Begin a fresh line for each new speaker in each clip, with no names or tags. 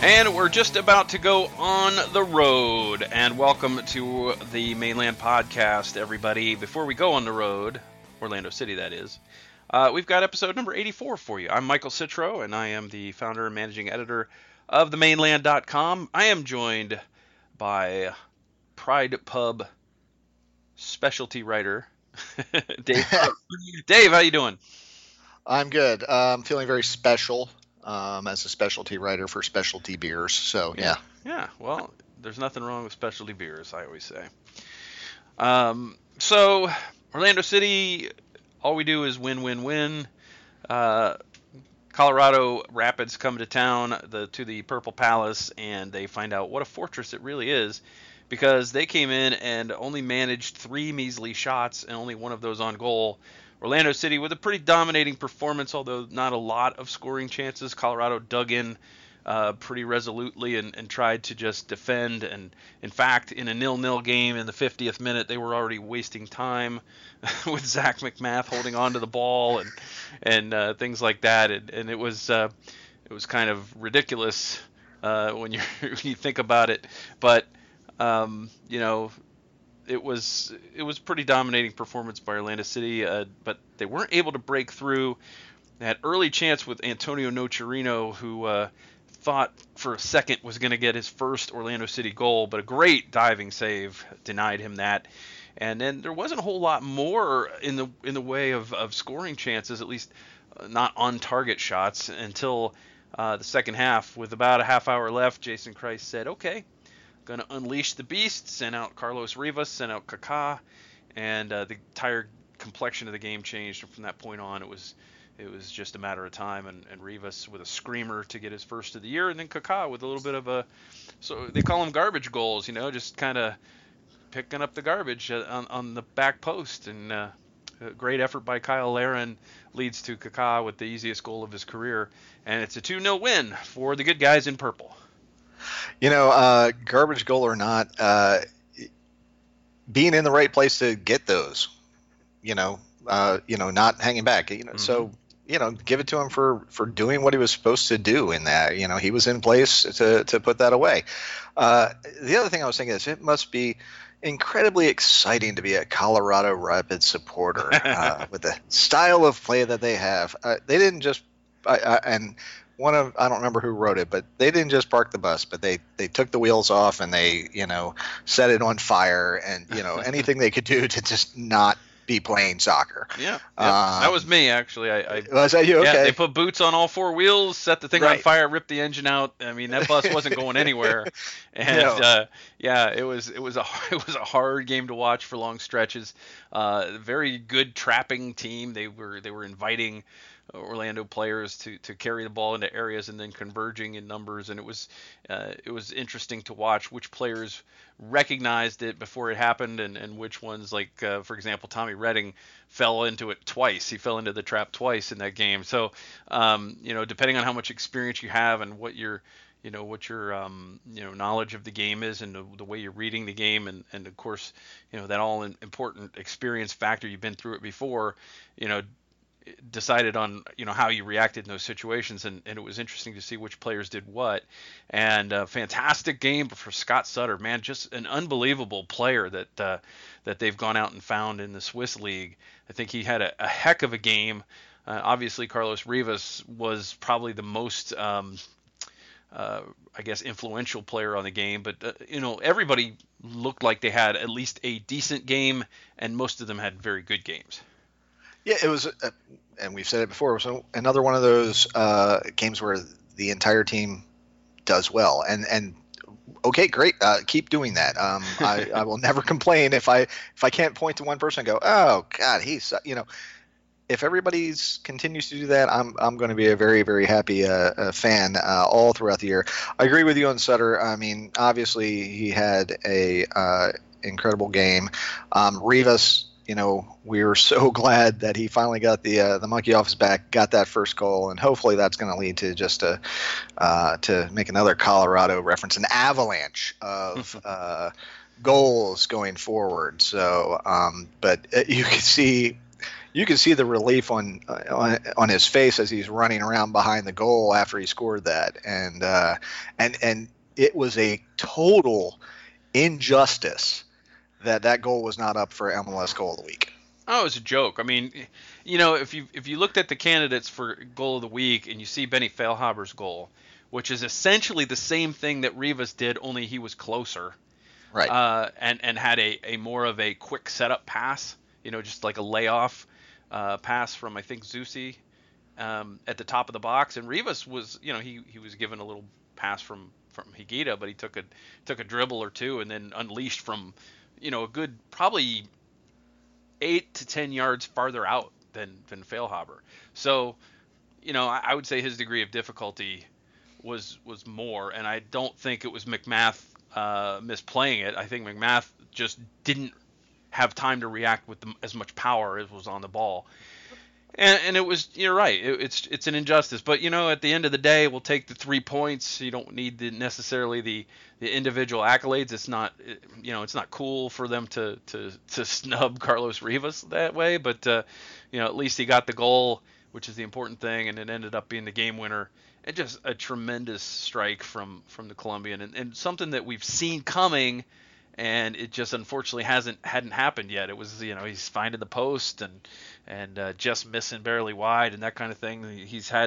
And we're just about to go on the road. And welcome to the Mainland Podcast, everybody. Before we go on the road, Orlando City, that is, we've got episode number 84 for you. I'm Michael Citro, and I am the founder and managing editor of themainland.com. I am joined by Pride Pub specialty writer, Dave. Dave, how you doing?
I'm good. I'm feeling very special as a specialty writer for specialty beers. So, yeah.
Yeah, well, there's nothing wrong with specialty beers, I always say. So, Orlando City, all we do is win, win, win. Colorado Rapids come to town to the Purple Palace, and they find out what a fortress it really is, because they came in and only managed 3 measly shots and only one of those on goal. Orlando City with a pretty dominating performance, although not a lot of scoring chances. Colorado dug in pretty resolutely and tried to just defend. And in fact, in a 0-0 game in the 50th minute, they were already wasting time with Zach McMath holding on to the ball and things like that. And it was kind of ridiculous when you think about it. But it was pretty dominating performance by Orlando City, but they weren't able to break through. They had early chance with Antonio Nocerino, who thought for a second was going to get his first Orlando City goal, but a great diving save denied him that. And then there wasn't a whole lot more in the way of scoring chances, at least not on target shots, until the second half. With about a half hour left, Jason Kreis said, "Okay, going to unleash the beast," sent out Carlos Rivas, sent out Kaká, and the entire complexion of the game changed. And from that point on, it was just a matter of time, and Rivas with a screamer to get his first of the year, and then Kaká with a little bit of so they call them garbage goals, just kind of picking up the garbage on the back post. And a great effort by Kyle Larin leads to Kaká with the easiest goal of his career, and it's a 2-0 win for the good guys in purple.
Garbage goal or not, being in the right place to get those, not hanging back,
Mm-hmm.
So, give it to him for doing what he was supposed to do in that. He was in place to put that away. The other thing I was thinking is it must be incredibly exciting to be a Colorado Rapids supporter with the style of play that they have. They didn't just and I don't remember who wrote it, but they didn't just park the bus, but they took the wheels off and they, set it on fire and, anything they could do to just not be playing soccer.
Yeah. That was me, actually.
Was that you? Okay.
Yeah, they put boots on all 4 wheels, set the thing on fire, ripped the engine out. I mean, that bus wasn't going anywhere. And it was a hard game to watch for long stretches. Very good trapping team. They were inviting Orlando players to carry the ball into areas and then converging in numbers, and it was interesting to watch which players recognized it before it happened and which ones, like for example, Tommy Redding fell into it twice. He fell into the trap twice in that game. So depending on how much experience you have and what your knowledge of the game is and the way you're reading the game, and of course that all important experience factor, you've been through it before, decided on how you reacted in those situations, and it was interesting to see which players did what. And a fantastic game for Scott Sutter, man, just an unbelievable player that they've gone out and found in the Swiss League. I think he had a heck of a game. Obviously Carlos Rivas was probably the most influential player on the game, but everybody looked like they had at least a decent game, and most of them had very good games.
Yeah, it was, and we've said it before, it was another one of those games where the entire team does well. And okay, great, keep doing that. I will never complain if I can't point to one person and go, oh God, he's if everybody continues to do that, I'm going to be a very, very happy fan all throughout the year. I agree with you on Sutter. I mean, obviously he had a incredible game. Rivas, we were so glad that he finally got the monkey off his back, got that first goal, and hopefully that's going to lead to just to make another Colorado reference, an avalanche of goals going forward. So, but you can see, you can see the relief on his face as he's running around behind the goal after he scored that, and it was a total injustice that goal was not up for MLS goal of the week.
Oh, it was a joke. I mean, if you looked at the candidates for goal of the week and you see Benny Feilhaber's goal, which is essentially the same thing that Rivas did, only he was closer,
Right.
And had a more of a quick setup pass, just like a layoff pass from I think Zusi at the top of the box, and Rivas was, he was given a little pass from Higuita, but he took a dribble or two and then unleashed from, a good probably 8 to 10 yards farther out than Feilhaber. So, I would say his degree of difficulty was more, and I don't think it was McMath misplaying it. I think McMath just didn't have time to react with as much power as was on the ball. And it was, you're right, it's an injustice. But, at the end of the day, we'll take the 3 points. You don't need necessarily the individual accolades. It's not, it's not cool for them to snub Carlos Rivas that way. But, at least he got the goal, which is the important thing, and it ended up being the game winner. And just a tremendous strike from the Colombian, and something that we've seen coming, and it just unfortunately hadn't happened yet. It was, he's finding the post and just missing barely wide and that kind of thing. He's had,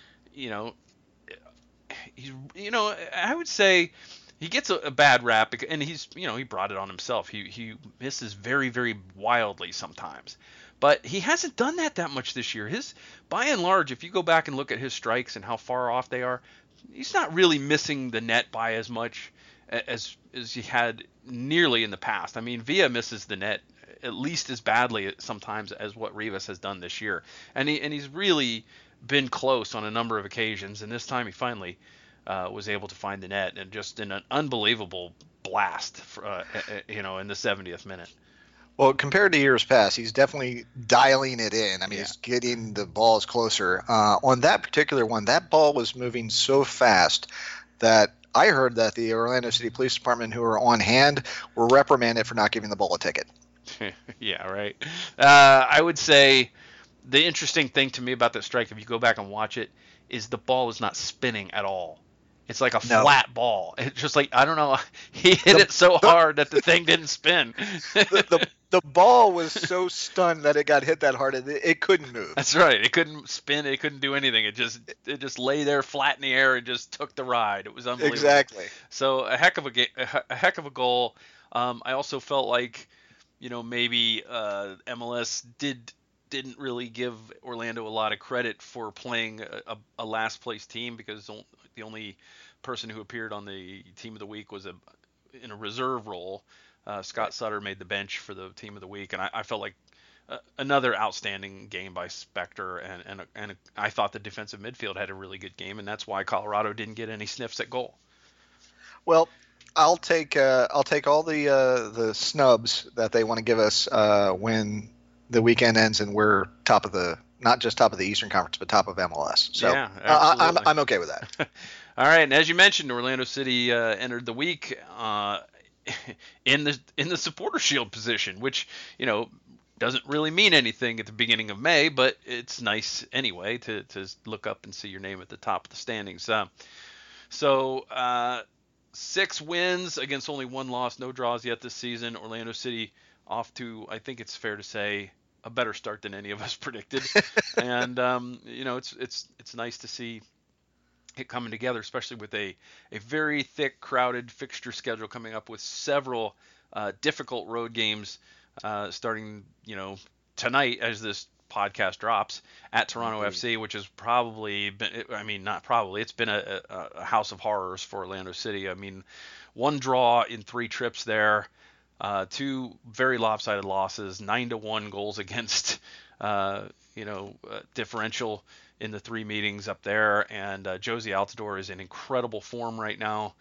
I would say he gets a bad rap, and he's, he brought it on himself. He misses very, very wildly sometimes. But he hasn't done that much this year. By and large, if you go back and look at his strikes and how far off they are, he's not really missing the net by as much as he had nearly in the past. I mean, Villa misses the net at least as badly sometimes as what Rivas has done this year, and he's really been close on a number of occasions. And this time he finally was able to find the net, and just in an unbelievable blast, in the 70th minute.
Well, compared to years past, he's definitely dialing it in. I mean, he's getting the balls closer. On that particular one, that ball was moving so fast that I heard that the Orlando City Police Department, who were on hand, were reprimanded for not giving the ball a ticket.
Yeah, right. I would say the interesting thing to me about that strike, if you go back and watch it, is the ball was not spinning at all. It's like a flat ball. It's just like, I don't know, he hit it so hard that the thing didn't spin.
The ball was so stunned that it got hit that hard it couldn't move.
That's right. It couldn't spin. It couldn't do anything. It just lay there flat in the air and just took the ride. It was unbelievable.
Exactly.
So a heck of a goal. I also felt like, maybe MLS didn't really give Orlando a lot of credit for playing a last place team, because the only person who appeared on the team of the week was in a reserve role. Scott Sutter made the bench for the team of the week, and I felt like another outstanding game by Spector, and I thought the defensive midfield had a really good game, and that's why Colorado didn't get any sniffs at goal.
Well, I'll take all the snubs that they want to give us when the weekend ends and we're not just top of the Eastern Conference, but top of MLS. So yeah, I'm okay with that.
All right, and as you mentioned, Orlando City entered the week in the Supporter Shield position, which doesn't really mean anything at the beginning of May, but it's nice anyway to look up and see your name at the top of the standings. So 6 wins against only 1 loss, no draws yet this season. Orlando City off to, I think it's fair to say, a better start than any of us predicted. And it's nice to see it coming together, especially with a very thick, crowded fixture schedule coming up, with several difficult road games starting, tonight as this podcast drops, at Toronto FC, which has probably been, it's been a house of horrors for Orlando City. I mean, 1 draw in 3 trips there, 2 very lopsided losses, 9-1 goals against, differential in the 3 meetings up there, and Josie Altidore is in incredible form right now.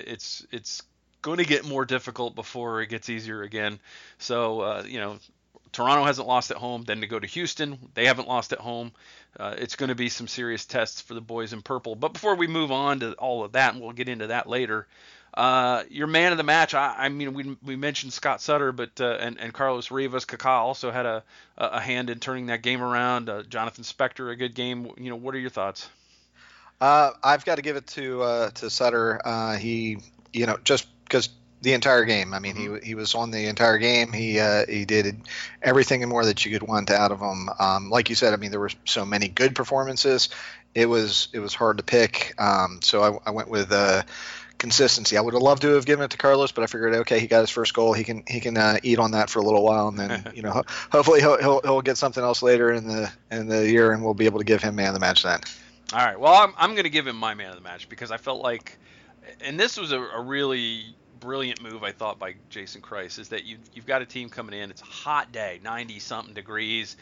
It's going to get more difficult before it gets easier again. So, Toronto hasn't lost at home. Then to go to Houston, they haven't lost at home. It's going to be some serious tests for the boys in purple. But before we move on to all of that, and we'll get into that later, your man of the match. I mean, we mentioned Scott Sutter, but and Carlos Rivas. Kaká also had a hand in turning that game around. Jonathan Spector, a good game. What are your thoughts?
I've got to give it to Sutter. He, just because the entire game. I mean, he was on the entire game. He did everything and more that you could want out of him. Like you said, I mean, there were so many good performances. It was hard to pick. So I went with consistency. I would have loved to have given it to Carlos, but I figured, okay, he got his first goal. He can eat on that for a little while, and then hopefully he'll get something else later in the year, and we'll be able to give him man of the match then.
All right. Well, I'm going to give him my man of the match because I felt like, and this was a really brilliant move, I thought, by Jason Kreis, is that you've got a team coming in. It's a hot day, 90-something degrees.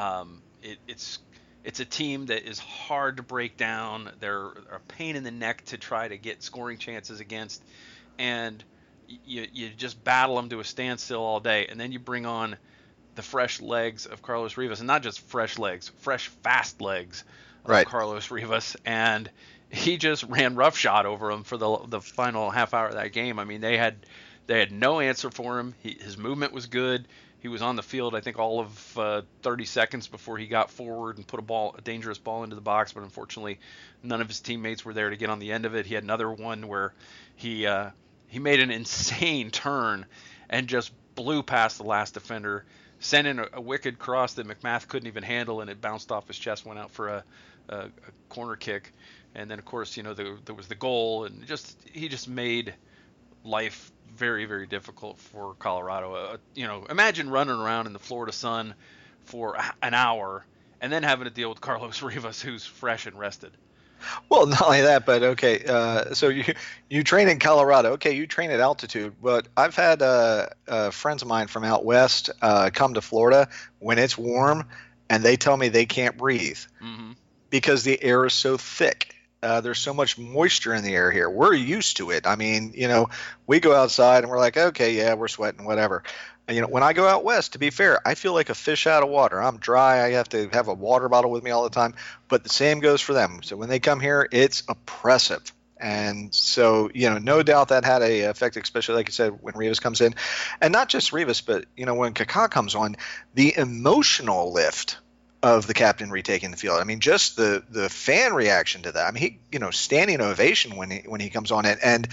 It's a team that is hard to break down. They're a pain in the neck to try to get scoring chances against, and you just battle them to a standstill all day, and then you bring on the fresh legs of Carlos Rivas, and not just fresh legs, fresh fast legs of Carlos Rivas, and he just ran roughshod over him for the final half hour of that game. I mean, they had no answer for him. His movement was good. He was on the field, I think, all of 30 seconds before he got forward and put a dangerous ball into the box. But unfortunately, none of his teammates were there to get on the end of it. He had another one where he made an insane turn and just blew past the last defender, sent in a wicked cross that McMath couldn't even handle, and it bounced off his chest, went out for a corner kick. And then, of course, there was the goal, and he just made life very, very difficult for Colorado. Imagine running around in the Florida sun for an hour and then having to deal with Carlos Rivas, who's fresh and rested.
Well, not only that, but okay, so you train in Colorado. Okay, you train at altitude, but I've had friends of mine from out west come to Florida when it's warm, and they tell me they can't breathe because the air is so thick. There's so much moisture in the air here. We're used to it. I mean, we go outside and we're like, okay, yeah, we're sweating, whatever. When I go out west, to be fair, I feel like a fish out of water. I'm dry. I have to have a water bottle with me all the time. But the same goes for them. So when they come here, it's oppressive. And so, no doubt that had a effect, especially like you said, when Rivas comes in. And not just Rivas, but, when Kaká comes on, the emotional lift of the captain retaking the field. I mean, just the fan reaction to that. I mean, he, standing ovation when he comes on it, and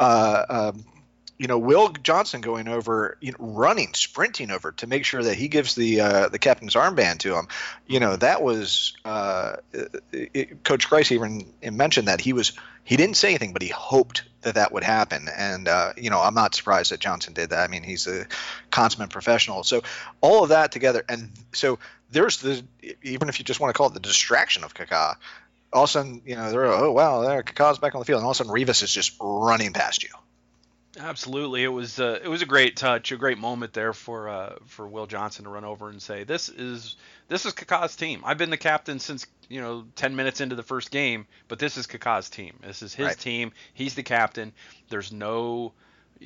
Will Johnson going over, running, sprinting over to make sure that he gives the captain's armband to him. That was Coach Kreis even mentioned that he didn't say anything, but he hoped that would happen. And I'm not surprised that Johnson did that. I mean, he's a consummate professional. So all of that together, and so there's even if you just want to call it the distraction of Kaká, all of a sudden, they're, oh wow, there Kaká's back on the field, and all of a sudden Rivas is just running past you.
Absolutely, it was a great touch, a great moment there for Will Johnson to run over and say, this is Kaká's team. I've been the captain since 10 minutes into the first game, but this is Kaká's team. This is his team. He's the captain. There's no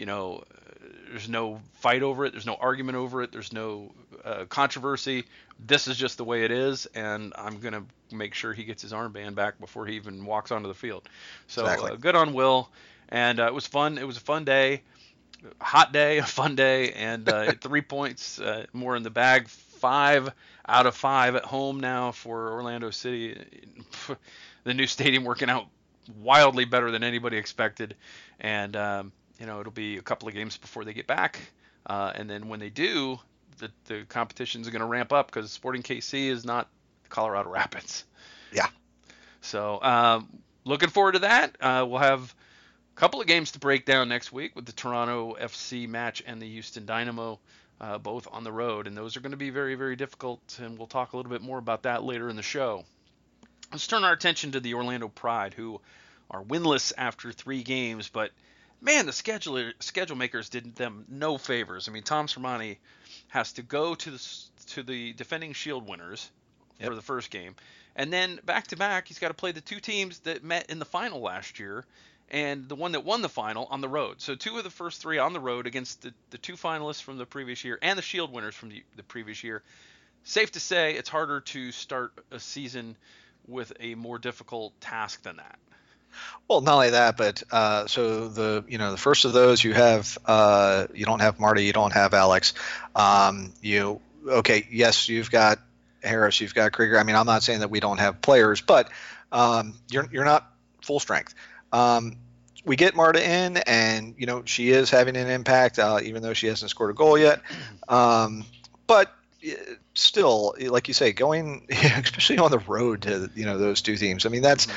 fight over it. There's no argument over it. There's no controversy. This is just the way it is, and I'm gonna make sure he gets his armband back before he even walks onto the field. So good on Will. And it was fun. It was a fun day, hot day, a fun day, and 3 points more in the bag. 5 out of 5 at home now for Orlando City. The new stadium working out wildly better than anybody expected, and it'll be a couple of games before they get back, and then when they do, the competition's going to ramp up because Sporting KC is not Colorado Rapids.
Yeah.
So looking forward to that. We'll have couple of games to break down next week with the Toronto FC match and the Houston Dynamo, both on the road, and those are going to be very, very difficult, and we'll talk a little bit more about that later in the show. Let's turn our attention to the Orlando Pride, who are winless after 3 games, but man, the schedule makers did them no favors. I mean, Tom Sermanni has to go to the defending Shield winners for the first game, and then back to back, he's got to play the 2 teams that met in the final last year. and the one that won the final on the road. So 2 of the first 3 on the road against the 2 finalists from the previous year and the Shield winners from the previous year. Safe to say it's harder to start a season with a more difficult task than that.
Well, not only that, but so the first of those you have you don't have Marta, you don't have Alex. Yes, you've got Harris, you've got Krieger. I mean, I'm not saying that we don't have players, but you're not full strength. We get Marta in, and she is having an impact, even though she hasn't scored a goal yet. But still, like you say, going especially on the road to those 2 teams. I mean, that's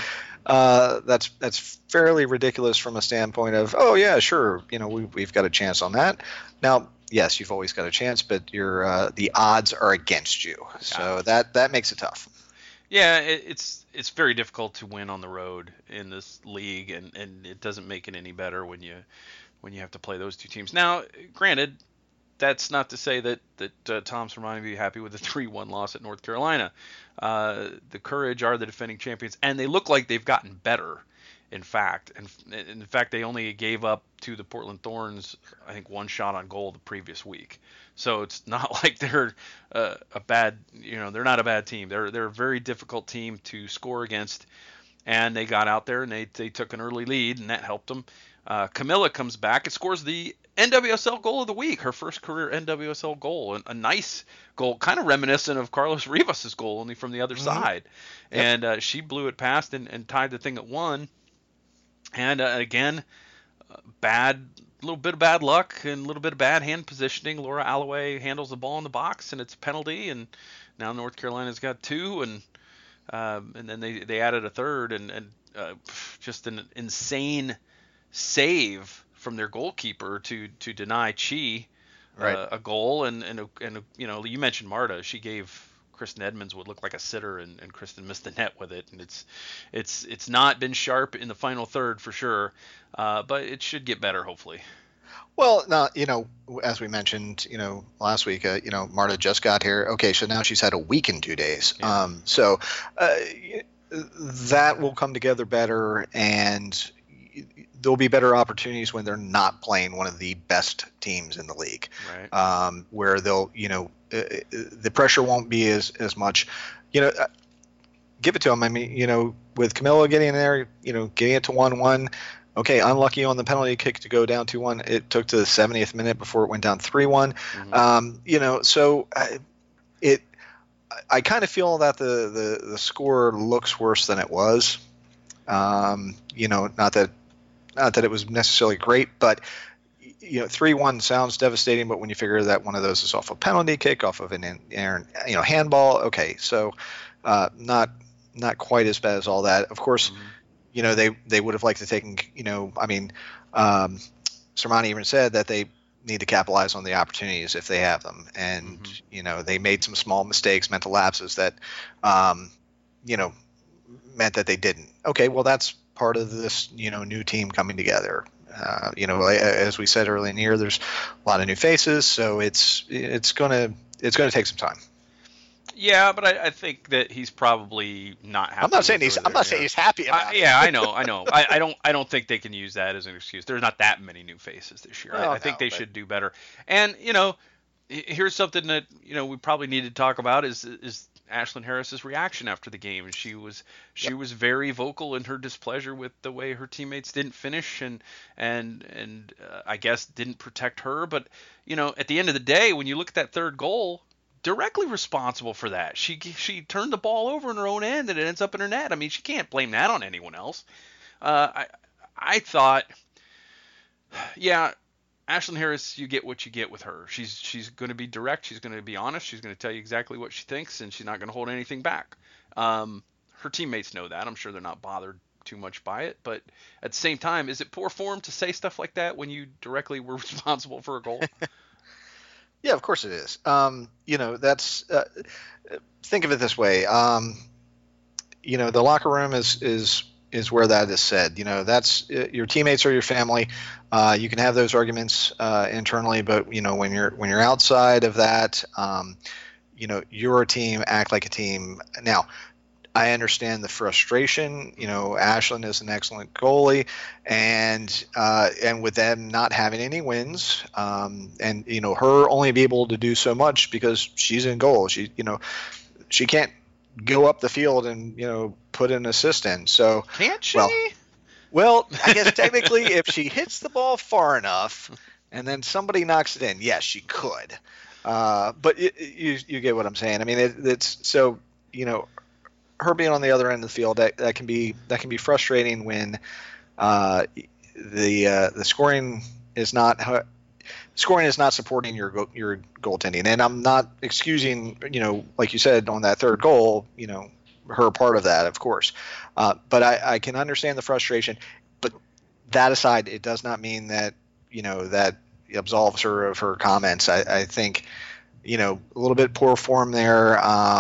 fairly ridiculous from a standpoint of, oh yeah, sure, we've got a chance on that. Now, yes, you've always got a chance, but the odds are against you, so that makes it tough.
Yeah, it's very difficult to win on the road in this league, and it doesn't make it any better when you have to play those 2 teams. Now, granted, that's not to say that Tom Sermanni would be happy with the 3-1 loss at North Carolina. The Courage are the defending champions, and they look like they've gotten better. In fact, they only gave up to the Portland Thorns, I think, 1 shot on goal the previous week. So it's not like they're a bad, they're not a bad team. They're a very difficult team to score against, and they got out there and they took an early lead, and that helped them. Camilla comes back and scores the NWSL goal of the week, her first career NWSL goal, a nice goal, kind of reminiscent of Carlos Rivas' goal, only from the other side. Yep. And she blew it past and tied the thing at 1. And again, a little bit of bad luck and a little bit of bad hand positioning. Laura Alloway handles the ball in the box, and it's a penalty. And now North Carolina's got 2, and then they added a third, and just an insane save from their goalkeeper to deny Chi a goal. And you mentioned Marta. She gave Kristen Edmonds what looked like a sitter, and Kristen missed the net with it. And it's not been sharp in the final third for sure, but it should get better hopefully.
Well, now, as we mentioned, last week, Marta just got here. Okay, so now she's had a week and 2 days. Yeah. So that will come together better, and there'll be better opportunities when they're not playing one of the best teams in the league,
right.
Where they'll, the pressure won't be as much. Give it to them. I mean, with Camilla getting in there, getting it to 1-1. Okay, unlucky on the penalty kick to go down 2-1. It took to the 70th minute before it went down 3-1. Mm-hmm. So I kind of feel that the score looks worse than it was. Not that it was necessarily great, but 3-1 sounds devastating. But when you figure that one of those is off a penalty kick, off of an handball, okay, so not quite as bad as all that. Of course, mm-hmm. They would have liked to take. Sermanni even said that they need to capitalize on the opportunities if they have them, and mm-hmm. They made some small mistakes, mental lapses that meant that they didn't. Okay, well that's part of this new team coming together. As we said earlier in the year, there's a lot of new faces, so it's gonna take some time.
Yeah, but I think that he's probably not happy.
I'm not saying he's happy about it.
Yeah, I know. I don't think they can use that as an excuse. There's not that many new faces this year. I think they should do better. And here's something that we probably need to talk about is Ashlyn Harris's reaction after the game. She was very vocal in her displeasure with the way her teammates didn't finish and I guess didn't protect her. But at the end of the day, when you look at that third goal, directly responsible for that. She turned the ball over in her own end and it ends up in her net. I mean, she can't blame that on anyone else. I thought, yeah, Ashlyn Harris, you get what you get with her. She's going to be direct. She's going to be honest. She's going to tell you exactly what she thinks, and she's not going to hold anything back. Her teammates know that. I'm sure they're not bothered too much by it. But at the same time, is it poor form to say stuff like that when you directly were responsible for a goal?
Yeah, of course it is. That's think of it this way. The locker room is where that is said. That's your teammates are your family. You can have those arguments internally, but when you're outside of that, you're a team. Act like a team. Now, I understand the frustration. Ashlyn is an excellent goalie, and with them not having any wins, and her only be able to do so much because she's in goal. She can't go up the field and put an assist in. So
Can't she?
Well, I guess technically, if she hits the ball far enough, and then somebody knocks it in, yes, she could. But you get what I'm saying. I mean, it's so her being on the other end of the field, that can be frustrating when the scoring is not supporting your goaltending. And I'm not excusing, like you said on that third goal, her part of that, of course. But I can understand the frustration. But that aside, it does not mean that that absolves her of her comments. I think a little bit poor form there.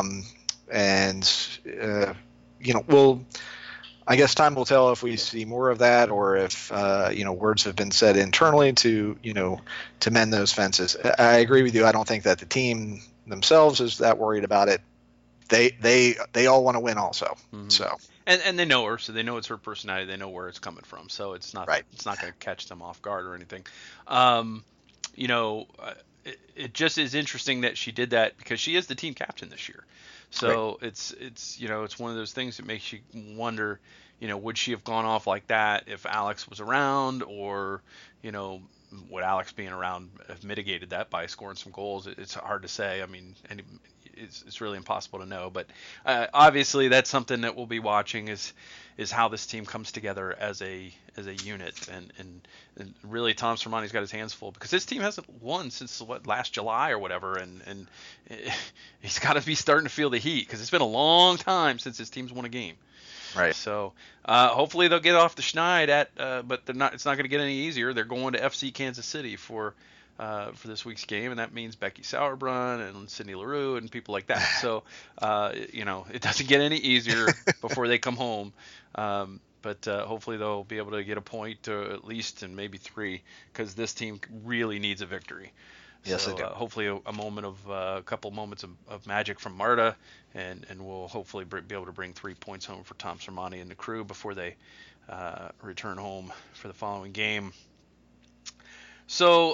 We'll, I guess time will tell if we see more of that, or if words have been said internally to mend those fences. I agree with you. I don't think that the team themselves is that worried about it. They all want to win also. Mm-hmm. So
and they know her, so they know it's her personality. They know where it's coming from, so it's not
right.
It's not going to catch them off guard or anything. It just is interesting that she did that because she is the team captain this year. So right. It's one of those things that makes you wonder, would she have gone off like that if Alex was around, or would Alex being around have mitigated that by scoring some goals? It's hard to say. I mean, it's really impossible to know. But obviously, that's something that we'll be watching is how this team comes together as a unit. And really, Tom Sermanni's got his hands full because this team hasn't won since last July or whatever, and he's got to be starting to feel the heat because it's been a long time since his team's won a game.
Right.
So hopefully they'll get off the schneid but they're not. It's not going to get any easier. They're going to FC Kansas City for this week's game, and that means Becky Sauerbrunn and Cindy LaRue and people like that. So it doesn't get any easier before they come home. But hopefully they'll be able to get a point at least, and maybe 3, because this team really needs a victory.
Yes,
so,
they do.
Hopefully a couple moments of magic from Marta, and we'll hopefully be able to bring 3 points home for Tom Sermanni and the crew before they return home for the following game. So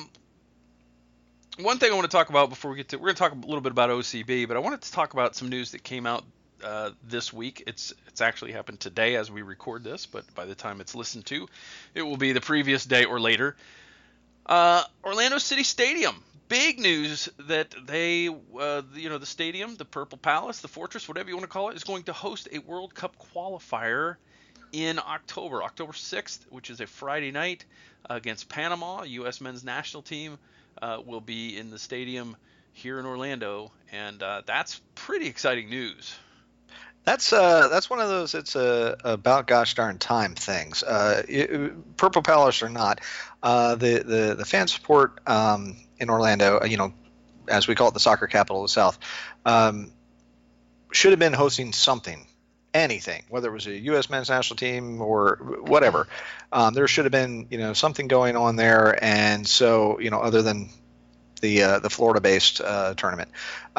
one thing I want to talk about before we get to, we're going to talk a little bit about OCB, but I wanted to talk about some news that came out this week. It's actually happened today as we record this, but by the time it's listened to, it will be the previous day or later. Orlando City Stadium. Big news that they, the stadium, the Purple Palace, the Fortress, whatever you want to call it, is going to host a World Cup qualifier in October 6th, which is a Friday night against Panama. U.S. men's national team will be in the stadium here in Orlando, and that's pretty exciting news.
That's one of those it's about gosh darn time things. Purple Palace or not, the fan support in Orlando, as we call it, the soccer capital of the South, should have been hosting something, anything, whether it was a U.S. men's national team or whatever. There should have been something going on there, and so other than the Florida-based tournament.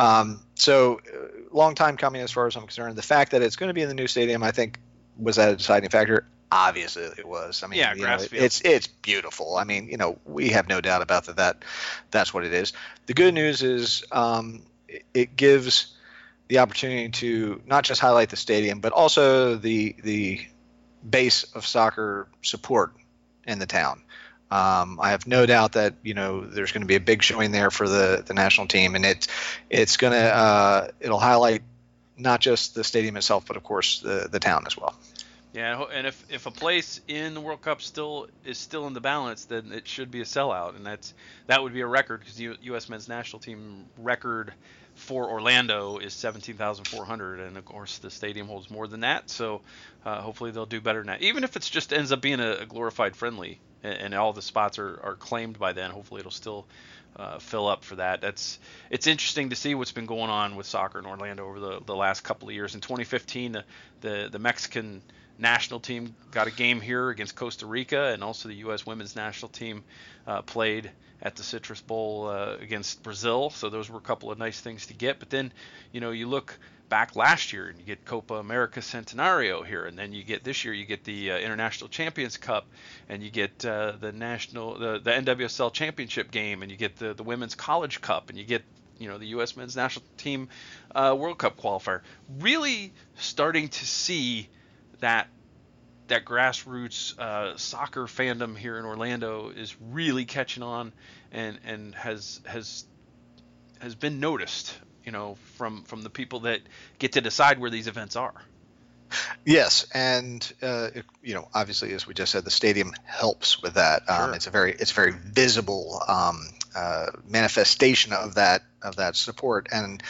So long time coming as far as I'm concerned. The fact that it's going to be in the new stadium, I think, was that a deciding factor? Obviously it was. I mean,
yeah,
it's beautiful. I mean, we have no doubt about that's what it is. The good news is it gives the opportunity to not just highlight the stadium, but also the base of soccer support in the town. I have no doubt that there's going to be a big showing there for the national team, and it's going to it'll highlight not just the stadium itself, but of course the town as well.
Yeah, and if a place in the World Cup is still in the balance, then it should be a sellout, and that would be a record, because the U.S. men's national team record for Orlando is 17,400, and of course the stadium holds more than that. So hopefully they'll do better than that. Even if it just ends up being a glorified friendly, and all the spots are claimed by then, hopefully it'll still fill up for that. It's interesting to see what's been going on with soccer in Orlando over the last couple of years. In 2015, the Mexican national team got a game here against Costa Rica, and also the U.S. women's national team played at the Citrus Bowl against Brazil. So those were a couple of nice things to get. But then, you look back last year, and you get Copa America Centenario here, and then you get this year you get the International Champions Cup, and you get the NWSL Championship game, and you get the Women's College Cup, and you get the U.S. Men's National Team World Cup qualifier. Really starting to see that grassroots soccer fandom here in Orlando is really catching on, and has been noticed, from the people that get to decide where these events are.
Yes, and obviously, as we just said, the stadium helps with that.
Sure.
It's a very visible manifestation of that support, and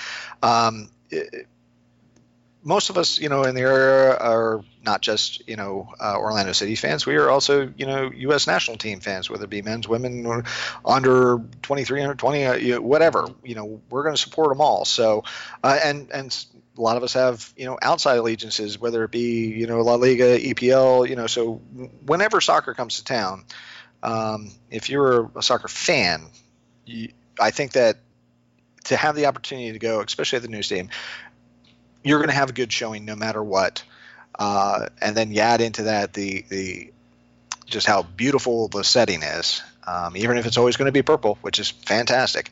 most of us, in the area are not just Orlando City fans. We are also U.S. national team fans, whether it be men's, women, or under 23, under 20, whatever. We're going to support them all. So, and a lot of us have outside allegiances, whether it be La Liga, EPL. So whenever soccer comes to town, if you're a soccer fan, I think that to have the opportunity to go, especially at the new stadium, you're going to have a good showing no matter what. And then you add into that the just how beautiful the setting is, even if it's always going to be purple, which is fantastic.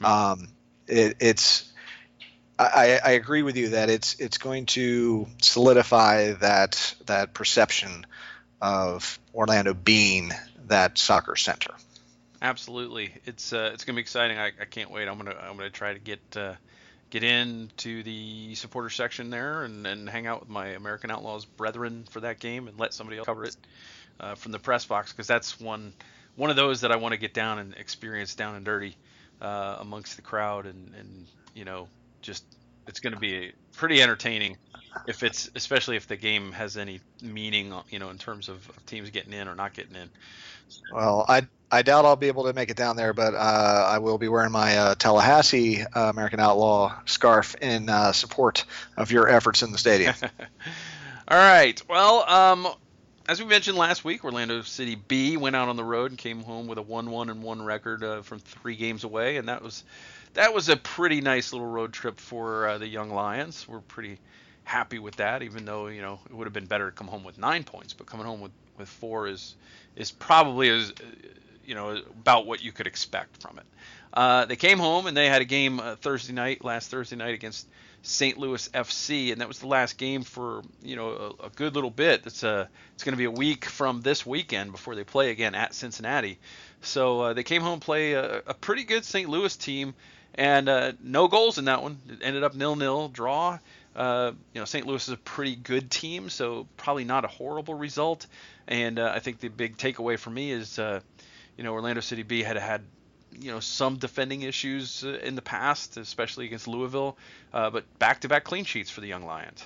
It's I agree with you that it's going to solidify that perception of Orlando being that soccer center.
Absolutely, it's going to be exciting. I can't wait. I'm gonna try to get into the supporter section there and hang out with my American Outlaws brethren for that game, and let somebody else cover it from the press box, because that's one of those that I want to get down and experience down and dirty amongst the crowd, and just it's going to be pretty entertaining especially if the game has any meaning, in terms of teams getting in or not getting in.
Well, I doubt I'll be able to make it down there, but I will be wearing my Tallahassee American Outlaw scarf in support of your efforts in the stadium.
All right. Well, as we mentioned last week, Orlando City B went out on the road and came home with a 1-1-1 record from 3 games away, and that was a pretty nice little road trip for the Young Lions. We're pretty happy with that, even though it would have been better to come home with 9 points, but coming home with 4 is probably as about what you could expect from it. They came home and they had a game last Thursday night against St. Louis FC, and that was the last game for a good little bit. It's going to be a week from this weekend before they play again at Cincinnati. So they came home, play a pretty good St. Louis team, and no goals in that one. It ended up 0-0 draw. St. Louis is a pretty good team, so probably not a horrible result. And I think the big takeaway for me is, Orlando City B had some defending issues in the past, especially against Louisville, but back-to-back clean sheets for the Young Lions.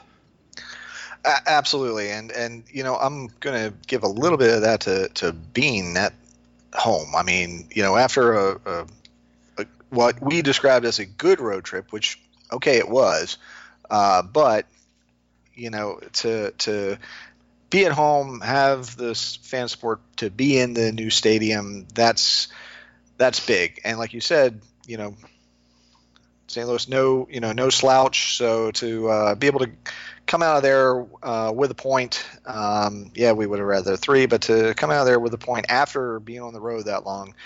Absolutely, and I'm going to give a little bit of that to being at home. I mean, after what we described as a good road trip, which it was. But to be at home, have this fan support, to be in the new stadium, that's big. And like you said, St. Louis, no slouch. So to be able to come out of there with a point, we would have rather 3, but to come out of there with a point after being on the road that long,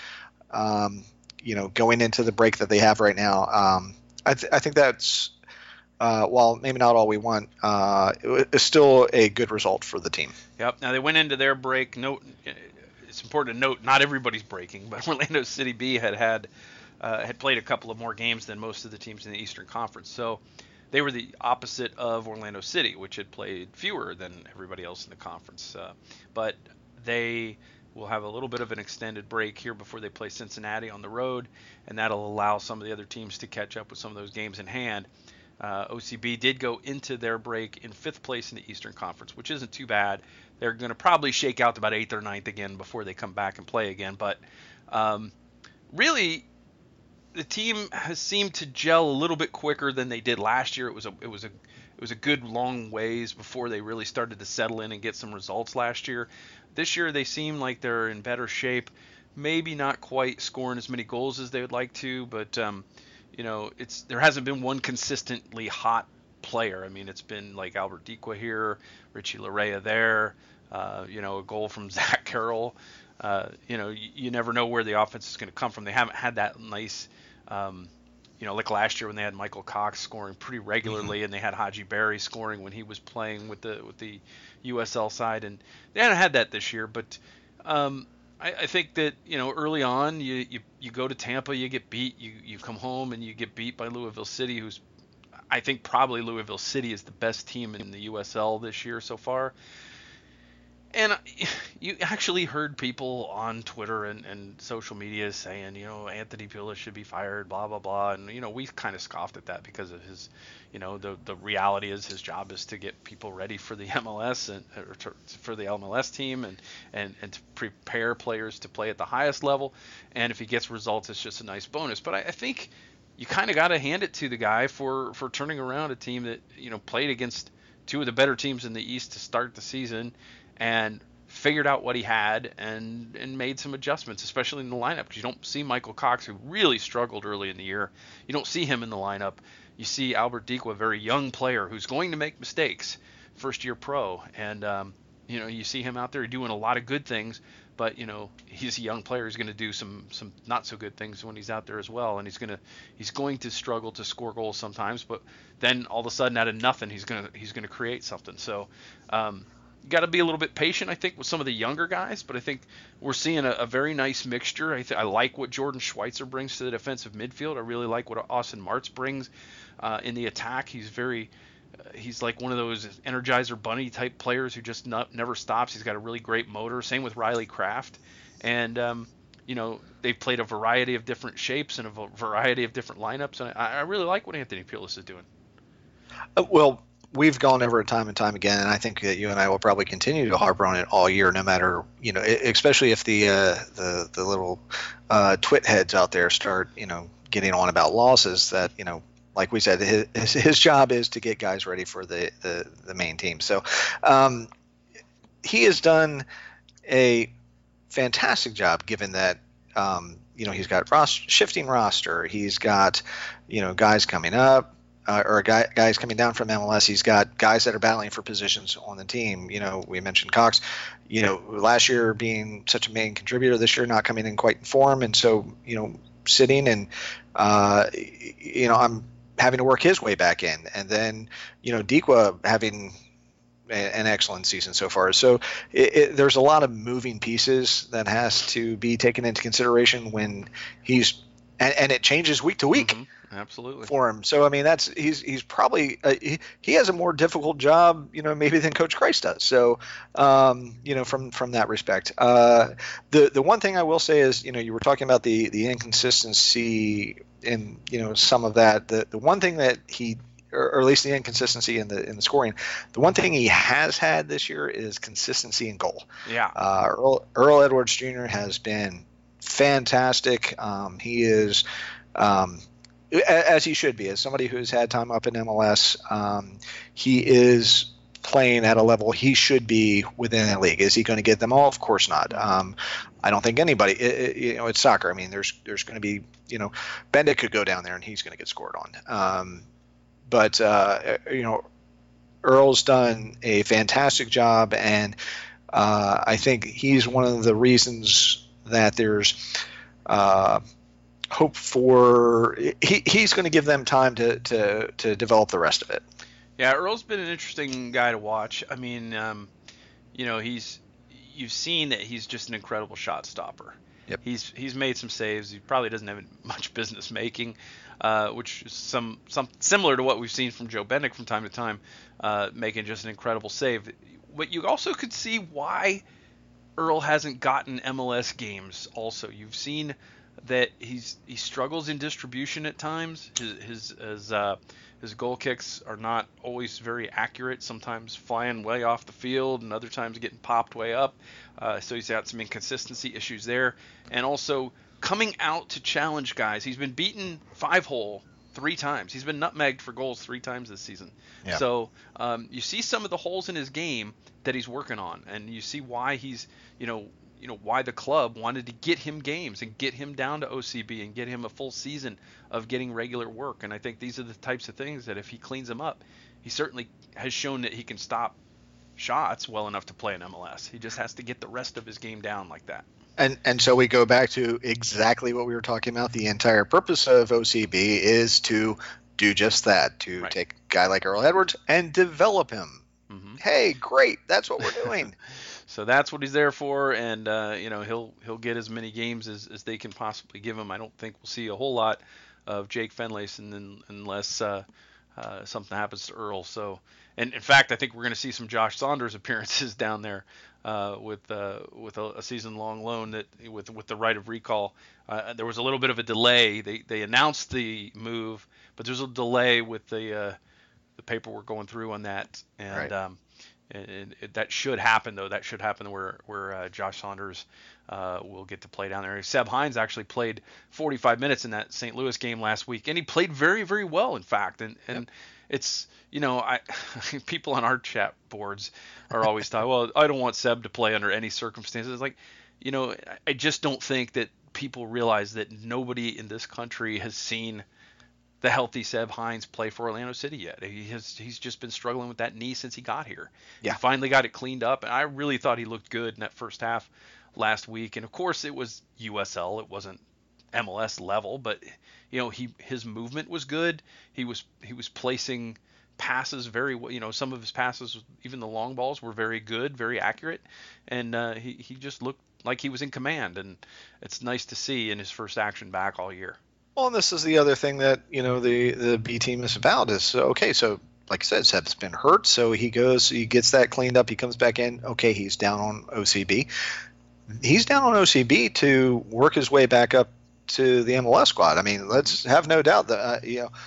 going into the break that they have right now, I think that's. While maybe not all we want, it's still a good result for the team.
Yep. Now they went into their break. It's important to note not everybody's breaking, but Orlando City B had played a couple of more games than most of the teams in the Eastern Conference. So they were the opposite of Orlando City, which had played fewer than everybody else in the conference. But they will have a little bit of an extended break here before they play Cincinnati on the road, and that'll allow some of the other teams to catch up with some of those games in hand. OCB did go into their break in 5th place in the Eastern Conference, which isn't too bad. They're going to probably shake out to about 8th or 9th again before they come back and play again. But really, the team has seemed to gel a little bit quicker than they did last year. It was a good long ways before they really started to settle in and get some results last year. This year, they seem like they're in better shape. Maybe not quite scoring as many goals as they would like to, but there hasn't been one consistently hot player. I mean, it's been like Albert Diqua here, Richie Larea there, a goal from Zach Carroll. You never know where the offense is going to come from. They haven't had that nice, like last year when they had Michael Cox scoring pretty regularly, and they had Haji Berry scoring when he was playing with the USL side, and they haven't had that this year. But I think that early on you go to Tampa, you get beat, you come home and you get beat by Louisville City, who's I think probably Louisville City is the best team in the USL this year so far. And you actually heard people on Twitter and social media saying, Anthony Pulis should be fired, blah, blah, blah. And, we kind of scoffed at that because of his, the reality is his job is to get people ready for the MLS for the MLS team and to prepare players to play at the highest level. And if he gets results, it's just a nice bonus. But I think you kind of got to hand it to the guy for turning around a team that, played against two of the better teams in the East to start the season and figured out what he had and made some adjustments, especially in the lineup, because you don't see Michael Cox, who really struggled early in the year. You don't see him in the lineup. You see Albert Diqua, a very young player who's going to make mistakes, first-year pro, and you see him out there doing a lot of good things, but he's a young player. He's going to do some not so good things when he's out there as well, and he's going to struggle to score goals sometimes, but then all of a sudden out of nothing he's going to create something. So got to be a little bit patient, I think, with some of the younger guys, but I think we're seeing a very nice mixture. I like what Jordan Schweitzer brings to the defensive midfield. I really like what Austin Martz brings in the attack. He's like one of those Energizer Bunny type players who just never stops. He's got a really great motor. Same with Riley Kraft. And, they've played a variety of different shapes and a variety of different lineups. And I really like what Anthony Pulis is doing.
Well, we've gone over it time and time again, and I think that you and I will probably continue to harp on it all year, no matter, especially if the little twit heads out there start, getting on about losses that, like we said, his job is to get guys ready for the main team. So he has done a fantastic job, given that, he's got shifting roster. He's got, guys coming up. Guys coming down from MLS. He's got guys that are battling for positions on the team. We mentioned Cox, last year being such a main contributor, this year not coming in quite in form. And so, sitting and, I'm having to work his way back in. And then, Diqua having an excellent season so far. So there's a lot of moving pieces that has to be taken into consideration when and it changes week to week.
Mm-hmm. Absolutely.
For him. So, I mean, he's probably he has a more difficult job, maybe than Coach Christ does. So, from that respect, the one thing I will say is, you were talking about the inconsistency in, some of that. The one thing that or at least the inconsistency in the scoring, the one thing he has had this year is consistency in goal.
Yeah.
Earl Edwards Jr. has been fantastic. He is. As he should be, as somebody who's had time up in MLS, he is playing at a level he should be within that league. Is he going to get them all? Of course not. I don't think anybody. It's soccer. I mean, there's going to be, Bendit could go down there and he's going to get scored on. But Earl's done a fantastic job, and I think he's one of the reasons that there's. Hope for he's going to give them time to develop the rest of it.
Yeah, Earl's been an interesting guy to watch. I mean, you've seen that he's just an incredible shot stopper.
Yep.
He's made some saves. He probably doesn't have much business making, which is some similar to what we've seen from Joe Bendick from time to time, making just an incredible save. But you also could see why Earl hasn't gotten MLS games. Also, you've seen that he struggles in distribution at times. His goal kicks are not always very accurate, sometimes flying way off the field and other times getting popped way up. So he's got some inconsistency issues there. And also coming out to challenge guys. He's been beaten 5-hole 3 times. He's been nutmegged for goals 3 times this season. Yeah. So you see some of the holes in his game that he's working on, and you see why he's, why the club wanted to get him games and get him down to OCB and get him a full season of getting regular work. And I think these are the types of things that if he cleans them up, he certainly has shown that he can stop shots well enough to play in MLS. He just has to get the rest of his game down like that.
And so we go back to exactly what we were talking about. The entire purpose of OCB is to do just that, to take a guy like Earl Edwards and develop him. Mm-hmm. Hey, great. That's what we're doing.
So that's what he's there for, and he'll get as many games as they can possibly give him. I don't think we'll see a whole lot of Jake Finlayson unless something happens to Earl. So, and in fact, I think we're going to see some Josh Saunders appearances down there with a season-long loan that with the right of recall. There was a little bit of a delay. They announced the move, but there's a delay with the paperwork going through on that, and. Right. And that should happen, though. That should happen where Josh Saunders will get to play down there. Seb Hines actually played 45 minutes in that St. Louis game last week, and he played very, very well, in fact. And it's, people on our chat boards are always talking, well, I don't want Seb to play under any circumstances. Like, I just don't think that people realize that nobody in this country has seen the healthy Seb Hines play for Orlando City yet. He's just been struggling with that knee since he got here. Yeah. He finally got it cleaned up, and I really thought he looked good in that first half last week. And of course, it was USL; it wasn't MLS level, but his movement was good. He was placing passes very well. Some of his passes, even the long balls, were very good, very accurate, and he just looked like he was in command. And it's nice to see in his first action back all year.
Well, and this is the other thing that, the B team is about is, okay, so like I said, Seb's been hurt, so he gets that cleaned up, he comes back in, okay, he's down on OCB. He's down on OCB to work his way back up to the MLS squad. I mean, let's have no doubt that,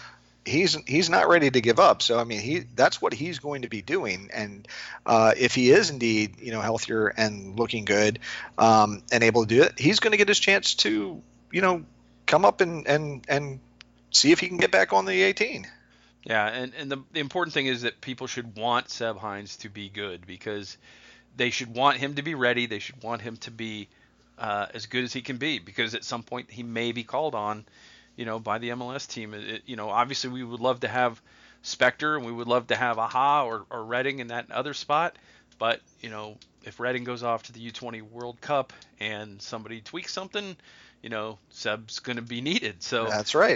he's not ready to give up. So, I mean, that's what he's going to be doing. And if he is indeed, healthier and looking good and able to do it, he's going to get his chance to, come up and see if he can get back on the 18.
Yeah, and the important thing is that people should want Seb Hines to be good, because they should want him to be ready. They should want him to be as good as he can be, because at some point he may be called on, by the MLS team. Obviously we would love to have Spector, and we would love to have Aha or Redding in that other spot. But, if Redding goes off to the U20 World Cup and somebody tweaks something, Seb's going to be needed. So
that's right.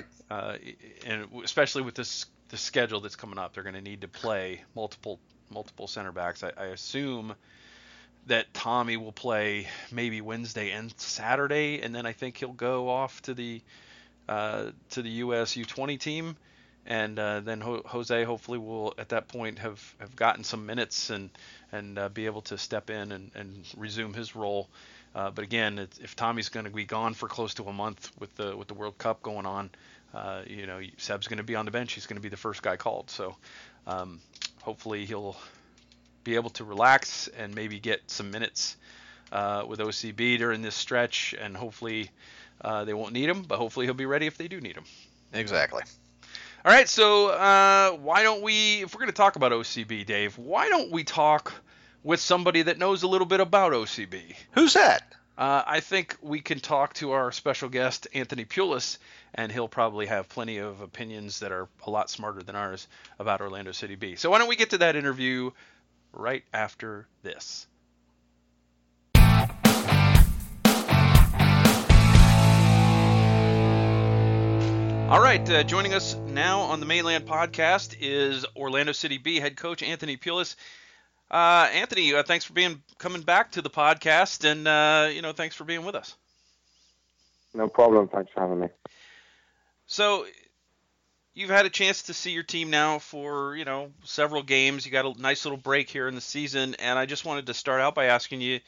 And especially with the schedule that's coming up, they're going to need to play multiple center backs. I assume that Tommy will play maybe Wednesday and Saturday, and then I think he'll go off to the US U20 team, and then Jose hopefully will at that point have gotten some minutes and be able to step in and resume his role. But again, if Tommy's going to be gone for close to a month with the World Cup going on, Seb's going to be on the bench. He's going to be the first guy called. So hopefully he'll be able to relax and maybe get some minutes with OCB during this stretch, and hopefully they won't need him, but hopefully he'll be ready if they do need him.
Exactly.
All right, so why don't we, if we're going to talk about OCB, Dave, why don't we talk with somebody that knows a little bit about OCB?
Who's that?
I think we can talk to our special guest, Anthony Pulis, and he'll probably have plenty of opinions that are a lot smarter than ours about Orlando City B. So why don't we get to that interview right after this? All right, joining us now on the Mainland Podcast is Orlando City B head coach Anthony Pulis. Anthony, thanks for coming back to the podcast, and thanks for being with us.
No problem. Thanks for having me.
So, you've had a chance to see your team now for several games. You got a nice little break here in the season, and I just wanted to start out by asking you,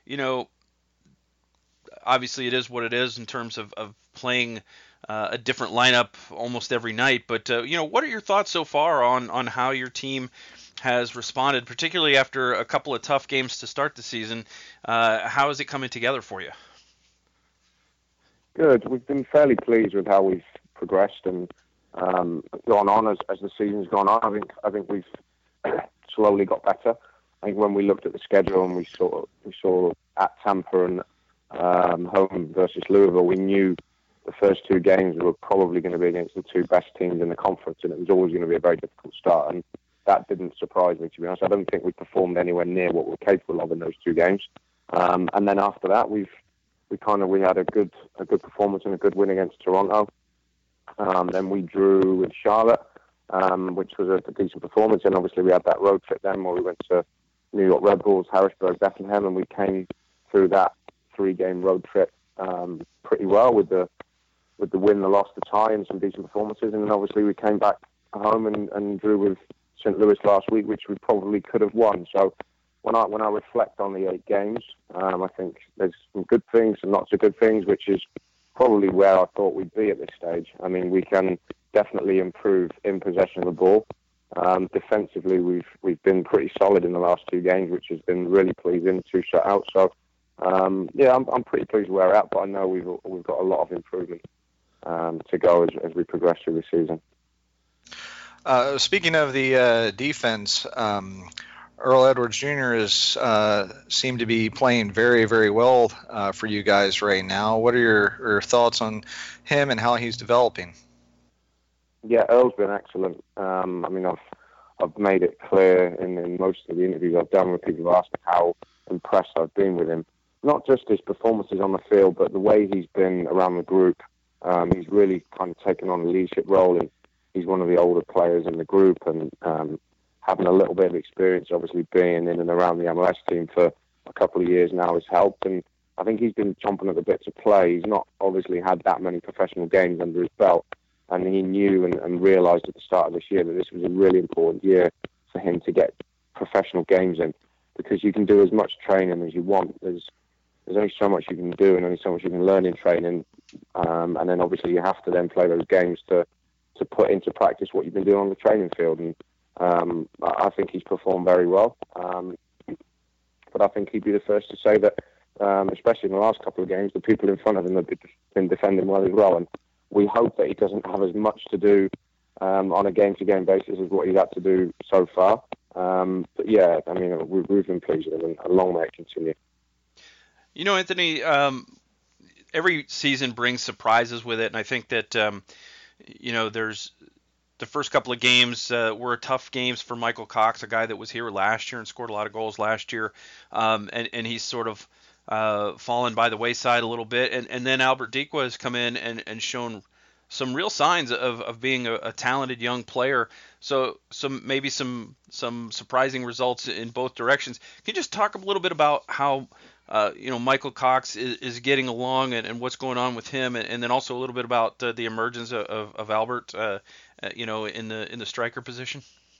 obviously it is what it is in terms of playing a different lineup almost every night. But what are your thoughts so far on how your team has responded, particularly after a couple of tough games to start the season? How is it coming together for you?
Good. We've been fairly pleased with how we've progressed and gone on as the season's gone on. I think we've slowly got better. I think when we looked at the schedule and we saw at Tampa and home versus Louisville, we knew the first two games were probably going to be against the two best teams in the conference, and it was always going to be a very difficult start. And that didn't surprise me, to be honest. I don't think we performed anywhere near what we're capable of in those 2 games. And then after that, we had a good performance and a good win against Toronto. Then we drew with Charlotte, which was a decent performance. And obviously we had that road trip then where we went to New York Red Bulls, Harrisburg, Bethlehem, and we came through that 3-game road trip pretty well with the win, the loss, the tie, and some decent performances. And then obviously we came back home and drew with St. Louis last week, which we probably could have won. So when I reflect on the 8 games, I think there's some good things and not so good things, which is probably where I thought we'd be at this stage. I mean, we can definitely improve in possession of the ball. Defensively, we've been pretty solid in the last 2 games, which has been really pleasing. 2 shutouts. So I'm pretty pleased where we're at, but I know we've got a lot of improvement to go as we progress through the season.
Speaking of the defense, Earl Edwards Jr. seemed to be playing very, very well for you guys right now. What are your thoughts on him and how he's developing?
Yeah, Earl's been excellent. I mean, I've made it clear in most of the interviews I've done with people who ask me how impressed I've been with him. Not just his performances on the field, but the way he's been around the group. He's really kind of taken on a leadership role, and he's one of the older players in the group, and having a little bit of experience, obviously being in and around the MLS team for a couple of years now has helped. And I think he's been chomping at the bit to play. He's not obviously had that many professional games under his belt, and he knew and realised at the start of this year that this was a really important year for him to get professional games in, because you can do as much training as you want. There's only so much you can do and only so much you can learn in training, and then obviously you have to then play those games to put into practice what you've been doing on the training field. And I think he's performed very well, but I think he'd be the first to say that, especially in the last couple of games, the people in front of him have been defending well as well, and we hope that he doesn't have as much to do on a game-to-game basis as what he's had to do so far. But yeah, I mean, we've been pleased with him, and long may it continue.
You know, Anthony, every season brings surprises with it, and I think that there's the first couple of games were tough games for Michael Cox, a guy that was here last year and scored a lot of goals last year, and he's sort of fallen by the wayside a little bit, and then Albert Dikwa has come in and shown some real signs of being a talented young player. So maybe some surprising results in both directions. Can you just talk a little bit about how Michael Cox is getting along and what's going on with him, and then also a little bit about the emergence of Albert, in the striker position?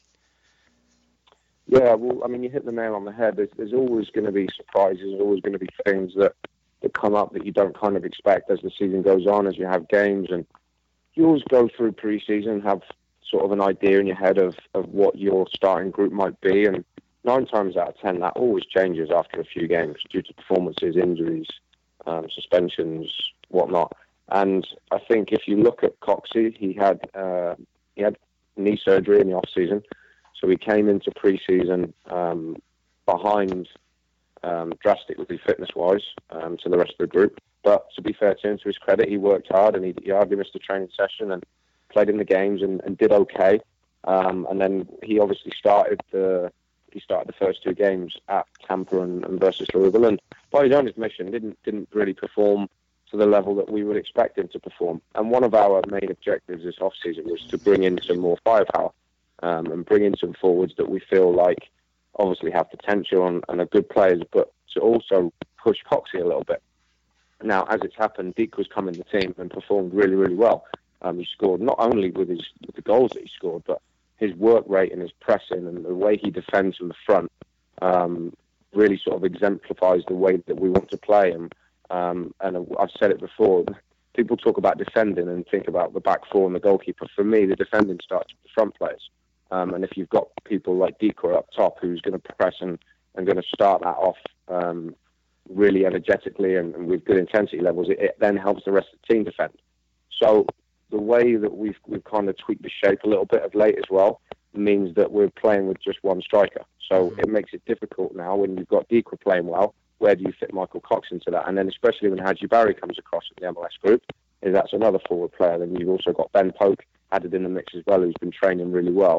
Yeah, well, I mean, you hit the nail on the head. There's always going to be surprises. There's always going to be things that come up that you don't kind of expect as the season goes on, as you have games. And you always go through pre-season, have sort of an idea in your head of what your starting group might be. And 9 times out of 10, that always changes after a few games due to performances, injuries, suspensions, whatnot. And I think if you look at Coxie, he had knee surgery in the off-season. So he came into pre-season behind drastically fitness-wise to the rest of the group. But to be fair to him, to his credit, he worked hard, and he hardly missed a training session and played in the games and did okay. And then he obviously started the first 2 games at Tampa and versus Louisville, and by his own admission, didn't really perform to the level that we would expect him to perform. And one of our main objectives this off-season was to bring in some more firepower. And bring in some forwards that we feel like obviously have potential and are good players, but to also push Coxie a little bit. Now, as it's happened, Dikwa's come in the team and performed really, really well. He scored not only with the goals that he scored, but his work rate and his pressing and the way he defends from the front really sort of exemplifies the way that we want to play. And I've said it before, people talk about defending and think about the back 4 and the goalkeeper. For me, the defending starts with the front players. And if you've got people like Dikwa up top who's going to press and going to start that off really energetically and with good intensity levels, it then helps the rest of the team defend. So the way that we've kind of tweaked the shape a little bit of late as well means that we're playing with just one striker. So it makes it difficult now when you've got Dikwa playing well. Where do you fit Michael Cox into that? And then especially when Hadji Barry comes across in the MLS group, that's another forward player. Then you've also got Ben Polk added in the mix as well, who's been training really well.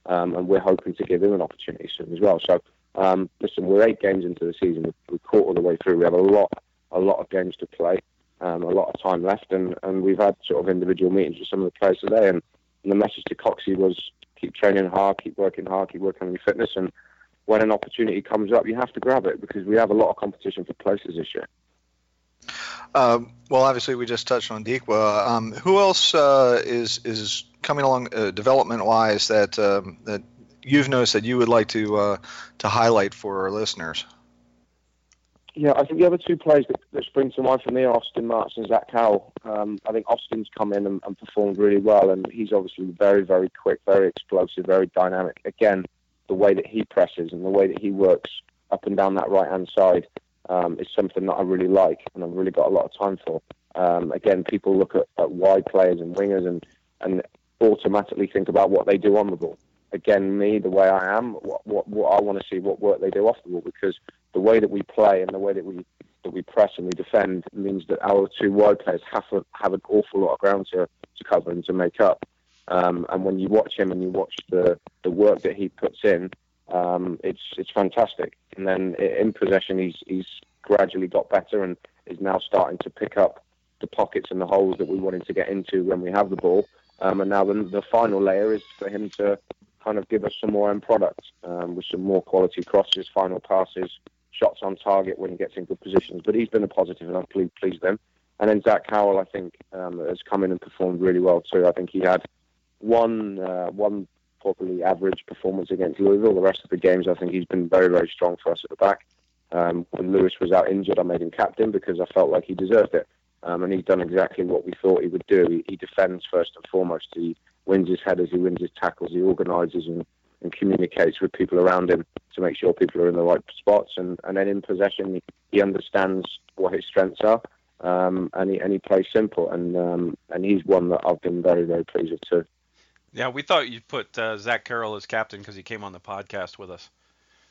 and we're hoping to give him an opportunity soon as well. So, listen, we're 8 games into the season. We've caught all the way through. We have a lot of games to play, a lot of time left, and we've had sort of individual meetings with some of the players today. And the message to Coxie was keep training hard, keep working hard, keep working on your fitness, and when an opportunity comes up, you have to grab it because we have a lot of competition for places this year.
Well, obviously, we just touched on Deekwa. Who else is coming along development-wise that you've noticed that you would like to highlight for our listeners?
Yeah, I think the other 2 players that spring to mind for me are Austin Marks and Zach Cowell. I think Austin's come in and performed really well, and he's obviously very, very quick, very explosive, very dynamic. Again, the way that he presses and the way that he works up and down that right-hand side is something that I really like and I've really got a lot of time for. Again, people look at wide players and wingers and automatically think about what they do on the ball. Again, me, the way I am, what I want to see, what work they do off the ball, because the way that we play and the way that we press and we defend means that our 2 wide players have an awful lot of ground to cover and to make up. And when you watch him and you watch the work that he puts in, it's fantastic. And then in possession, he's gradually got better and is now starting to pick up the pockets and the holes that we want him to get into when we have the ball. And now the final layer is for him to kind of give us some more end product with some more quality crosses, final passes, shots on target when he gets in good positions. But he's been a positive and I'm pleased with him. And then Zach Cowell, I think, has come in and performed really well too. I think he had one probably average performance against Louisville. The rest of the games, I think he's been very, very strong for us at the back. When Lewis was out injured, I made him captain because I felt like he deserved it. And he's done exactly what we thought he would do. He defends first and foremost. He wins his headers, he wins his tackles, he organises and communicates with people around him to make sure people are in the right spots. And then in possession, he understands what his strengths are, and he plays simple. And he's one that I've been very, very pleased with too.
Yeah, we thought you'd put Zach Carroll as captain because he came on the podcast with us.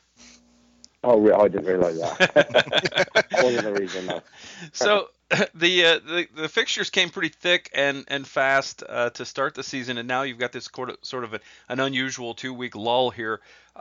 Oh, I didn't realize that. Wasn't the reason, though.
So the fixtures came pretty thick and fast to start the season, and now you've got this sort of an unusual 2-week lull here.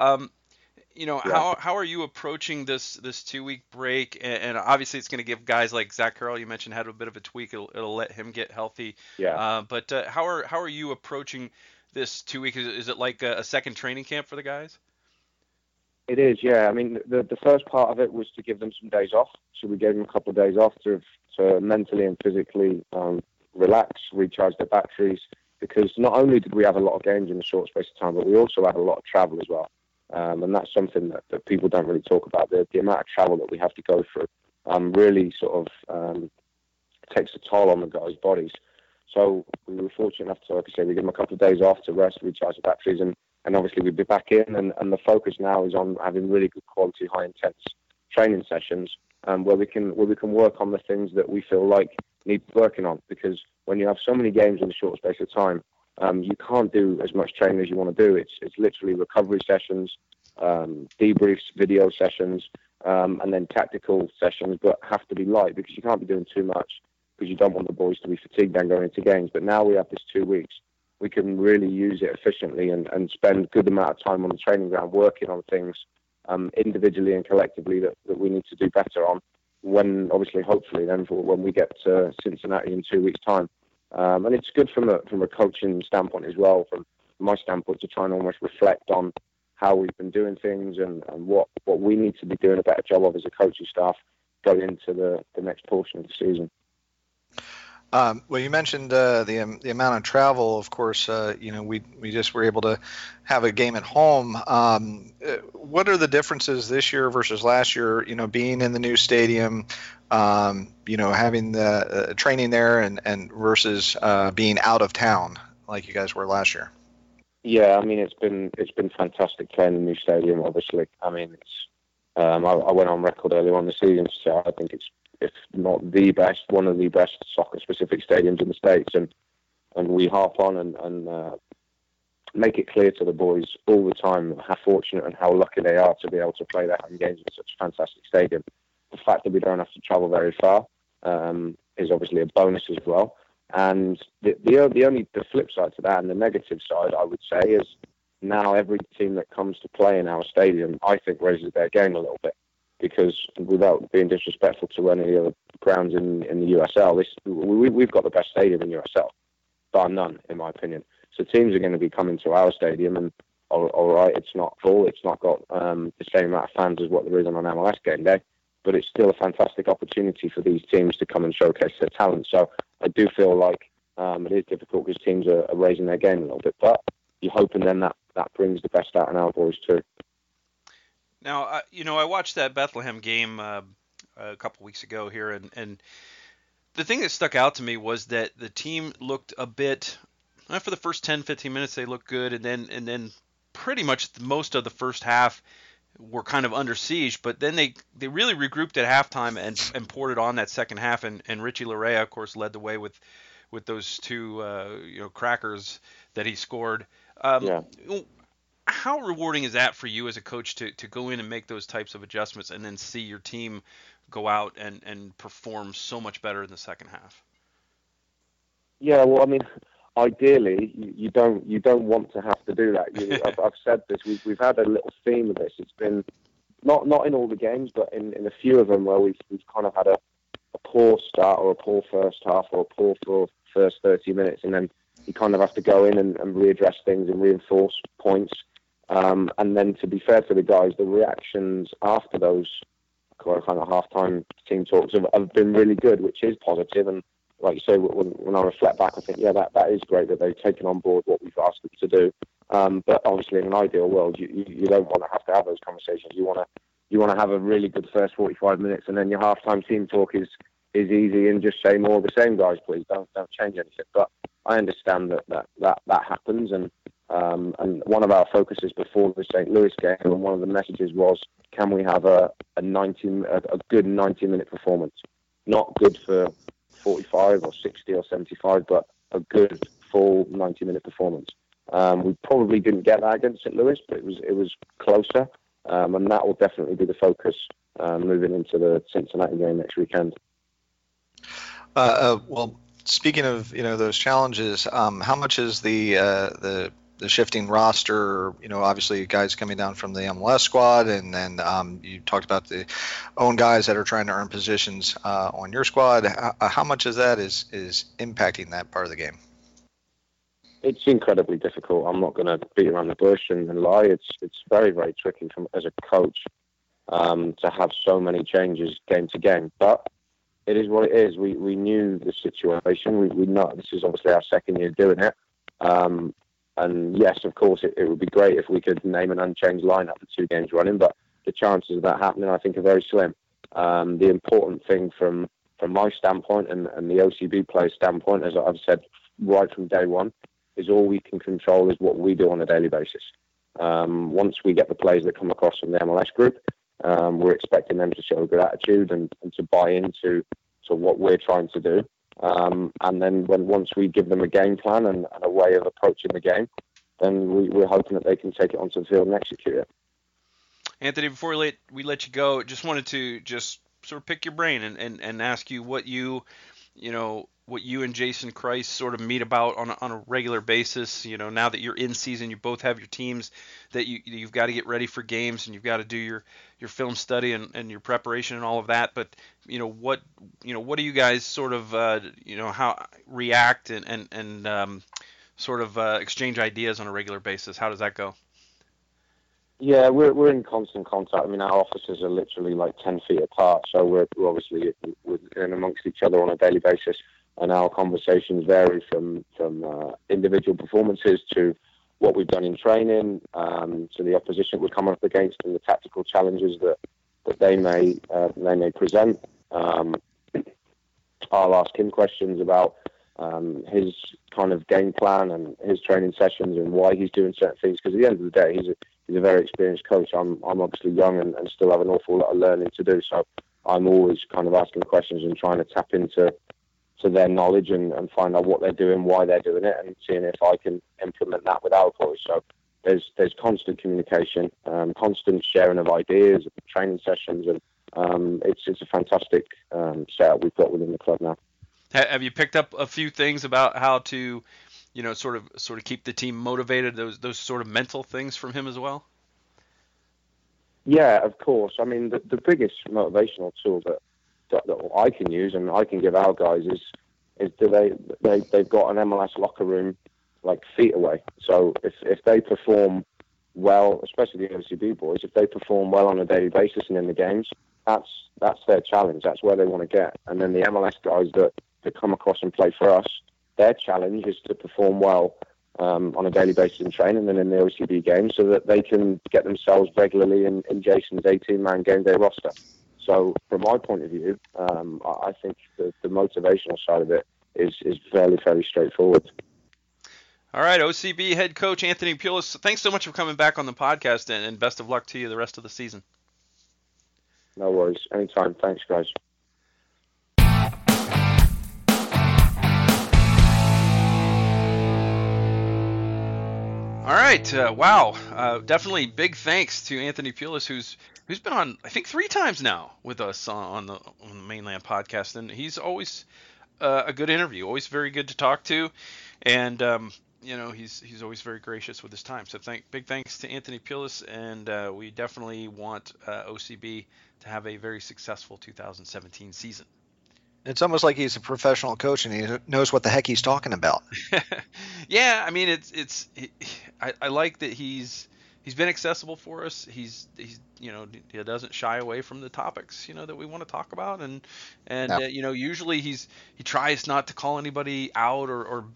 How are you approaching this 2-week break? And obviously, it's going to give guys like Zach Carroll, you mentioned, had a bit of a tweak. It'll let him get healthy.
Yeah.
But how are you approaching this 2 weeks? Is it like a second training camp for the guys?
It is, yeah. I mean, the first part of it was to give them some days off. So we gave them a couple of days off to mentally and physically relax, recharge their batteries. Because not only did we have a lot of games in a short space of time, but we also had a lot of travel as well. And that's something that people don't really talk about. The amount of travel that we have to go through really sort of takes a toll on the guys' bodies. So we were fortunate enough to, like I say, we give them a couple of days off to rest, recharge the batteries, and obviously we'd be back in. And the focus now is on having really good quality, high intense training sessions where we can work on the things that we feel like need working on. Because when you have so many games in a short space of time, you can't do as much training as you want to do. It's literally recovery sessions, debriefs, video sessions, and then tactical sessions, but have to be light because you can't be doing too much because you don't want the boys to be fatigued then going into games. But now we have this 2 weeks. We can really use it efficiently and spend a good amount of time on the training ground working on things individually and collectively that we need to do better on when, obviously, hopefully, then when we get to Cincinnati in 2 weeks' time. And it's good from a coaching standpoint as well, from my standpoint, to try and almost reflect on how we've been doing things and what we need to be doing a better job of as a coaching staff going into the next portion of the season.
Well, you mentioned the amount of travel. Of course, we just were able to have a game at home. What are the differences this year versus last year? Being in the new stadium, having the training there, and versus being out of town like you guys were last year.
Yeah, I mean it's been fantastic playing in the new stadium. Obviously, I mean it's I went on record earlier on the season, so I think it's, if not the best, one of the best soccer-specific stadiums in the States. And we harp on and make it clear to the boys all the time how fortunate and how lucky they are to be able to play their home games in such a fantastic stadium. The fact that we don't have to travel very far is obviously a bonus as well. And the flip side to that, and the negative side, I would say, is now every team that comes to play in our stadium, I think, raises their game a little bit. Because without being disrespectful to any other grounds in the USL, we've got the best stadium in USL, bar none, in my opinion. So teams are going to be coming to our stadium, and all right, it's not full, it's not got the same amount of fans as what there is on an MLS game day, but it's still a fantastic opportunity for these teams to come and showcase their talent. So I do feel like it is difficult because teams are raising their game a little bit, but you're hoping then that brings the best out in our boys too.
Now, I watched that Bethlehem game a couple weeks ago here, and the thing that stuck out to me was that the team looked a bit, for the first 10, 15 minutes, they looked good, and then pretty much most of the first half were kind of under siege, but then they really regrouped at halftime and poured it on that second half, and Richie Larea, of course, led the way with those two crackers that he scored.
Yeah.
How rewarding is that for you as a coach to go in and make those types of adjustments and then see your team go out and perform so much better in the second half?
Yeah, well, I mean, ideally, you don't want to have to do that. I've said this. We've had a little theme of this. It's been not in all the games, but in a few of them where we've kind of had a poor start or a poor first half or a poor first 30 minutes, and then you kind of have to go in and readdress things and reinforce points. And then, to be fair to the guys, the reactions after those kind of halftime team talks have been really good, which is positive. And like you say, when I reflect back, I think, yeah, that is great that they've taken on board what we've asked them to do. But obviously, in an ideal world, you don't want to have those conversations. You want to have a really good first 45 minutes, and then your halftime team talk is easy and just say more of the same, guys. Please don't change anything. But I understand that happens, and one of our focuses before the St. Louis game, and one of the messages was, can we have a good 90-minute performance? Not good for 45 or 60 or 75, but a good full 90-minute performance. We probably didn't get that against St. Louis, but it was closer, and that will definitely be the focus moving into the Cincinnati game next weekend.
Well, speaking of those challenges, how much is the shifting roster? Obviously guys coming down from the MLS squad, and then you talked about the own guys that are trying to earn positions on your squad. How much of that is impacting that part of the game?
It's incredibly difficult. I'm not going to beat around the bush and lie. It's very, very tricky as a coach to have so many changes game to game, but it is what it is. We knew the situation. We know this is obviously our second year doing it. And yes, of course, it would be great if we could name an unchanged lineup for 2 games running, but the chances of that happening, I think, are very slim. The important thing from my standpoint and the OCB players' standpoint, as I've said right from day one, is all we can control is what we do on a daily basis. Once we get the players that come across from the MLS group, we're expecting them to show a good attitude and to buy into what we're trying to do. And then once we give them a game plan and a way of approaching the game, then we're hoping that they can take it onto the field and execute it.
Anthony, before we let you go, just wanted to just sort of pick your brain and ask you what you and Jason Kreis sort of meet about on a regular basis. Now that you're in season, you both have your teams that you've got to get ready for games, and you've got to do your film study and your preparation and all of that. But what do you guys sort of how react and sort of exchange ideas on a regular basis? How does that go?
Yeah, we're in constant contact. I mean, our offices are literally like 10 feet apart, so we're obviously in amongst each other on a daily basis, and our conversations vary from individual performances to what we've done in training, to the opposition we're coming up against and the tactical challenges that they may present. I'll ask him questions about his kind of game plan and his training sessions and why he's doing certain things, because at the end of the day, he's a very experienced coach. I'm obviously young and still have an awful lot of learning to do, so I'm always kind of asking questions and trying to tap into their knowledge and find out what they're doing, why they're doing it, and seeing if I can implement that with our boys. So there's constant communication, constant sharing of ideas, training sessions, and it's a fantastic setup we've got within the club now.
Have you picked up a few things about how to sort of keep the team motivated? Those sort of mental things from him as well.
Yeah, of course. I mean, the biggest motivational tool that I can use and I can give our guys is they've got an MLS locker room like feet away. So if they perform well, especially the OCB boys, if they perform well on a daily basis and in the games, that's their challenge. That's where they want to get. And then the MLS guys that come across and play for us, their challenge is to perform well on a daily basis in training and in the OCB games so that they can get themselves regularly in Jason's 18-man game day roster. So from my point of view, I think the motivational side of it is fairly straightforward.
All right, OCB head coach Anthony Pulis, thanks so much for coming back on the podcast, and best of luck to you the rest of the season.
No worries. Anytime. Thanks, guys.
All right, wow. Definitely big thanks to Anthony Pulis, who's been on, I think, 3 times now with us on the Mainland podcast, and he's always a good interview, always very good to talk to, and he's always very gracious with his time. So big thanks to Anthony Pulis, and we definitely want OCB to have a very successful 2017 season.
It's almost like he's a professional coach and he knows what the heck he's talking about.
Yeah, I mean I like that he's been accessible for us. He's he doesn't shy away from the topics that we want to talk about, and no. Usually he tries not to call anybody out or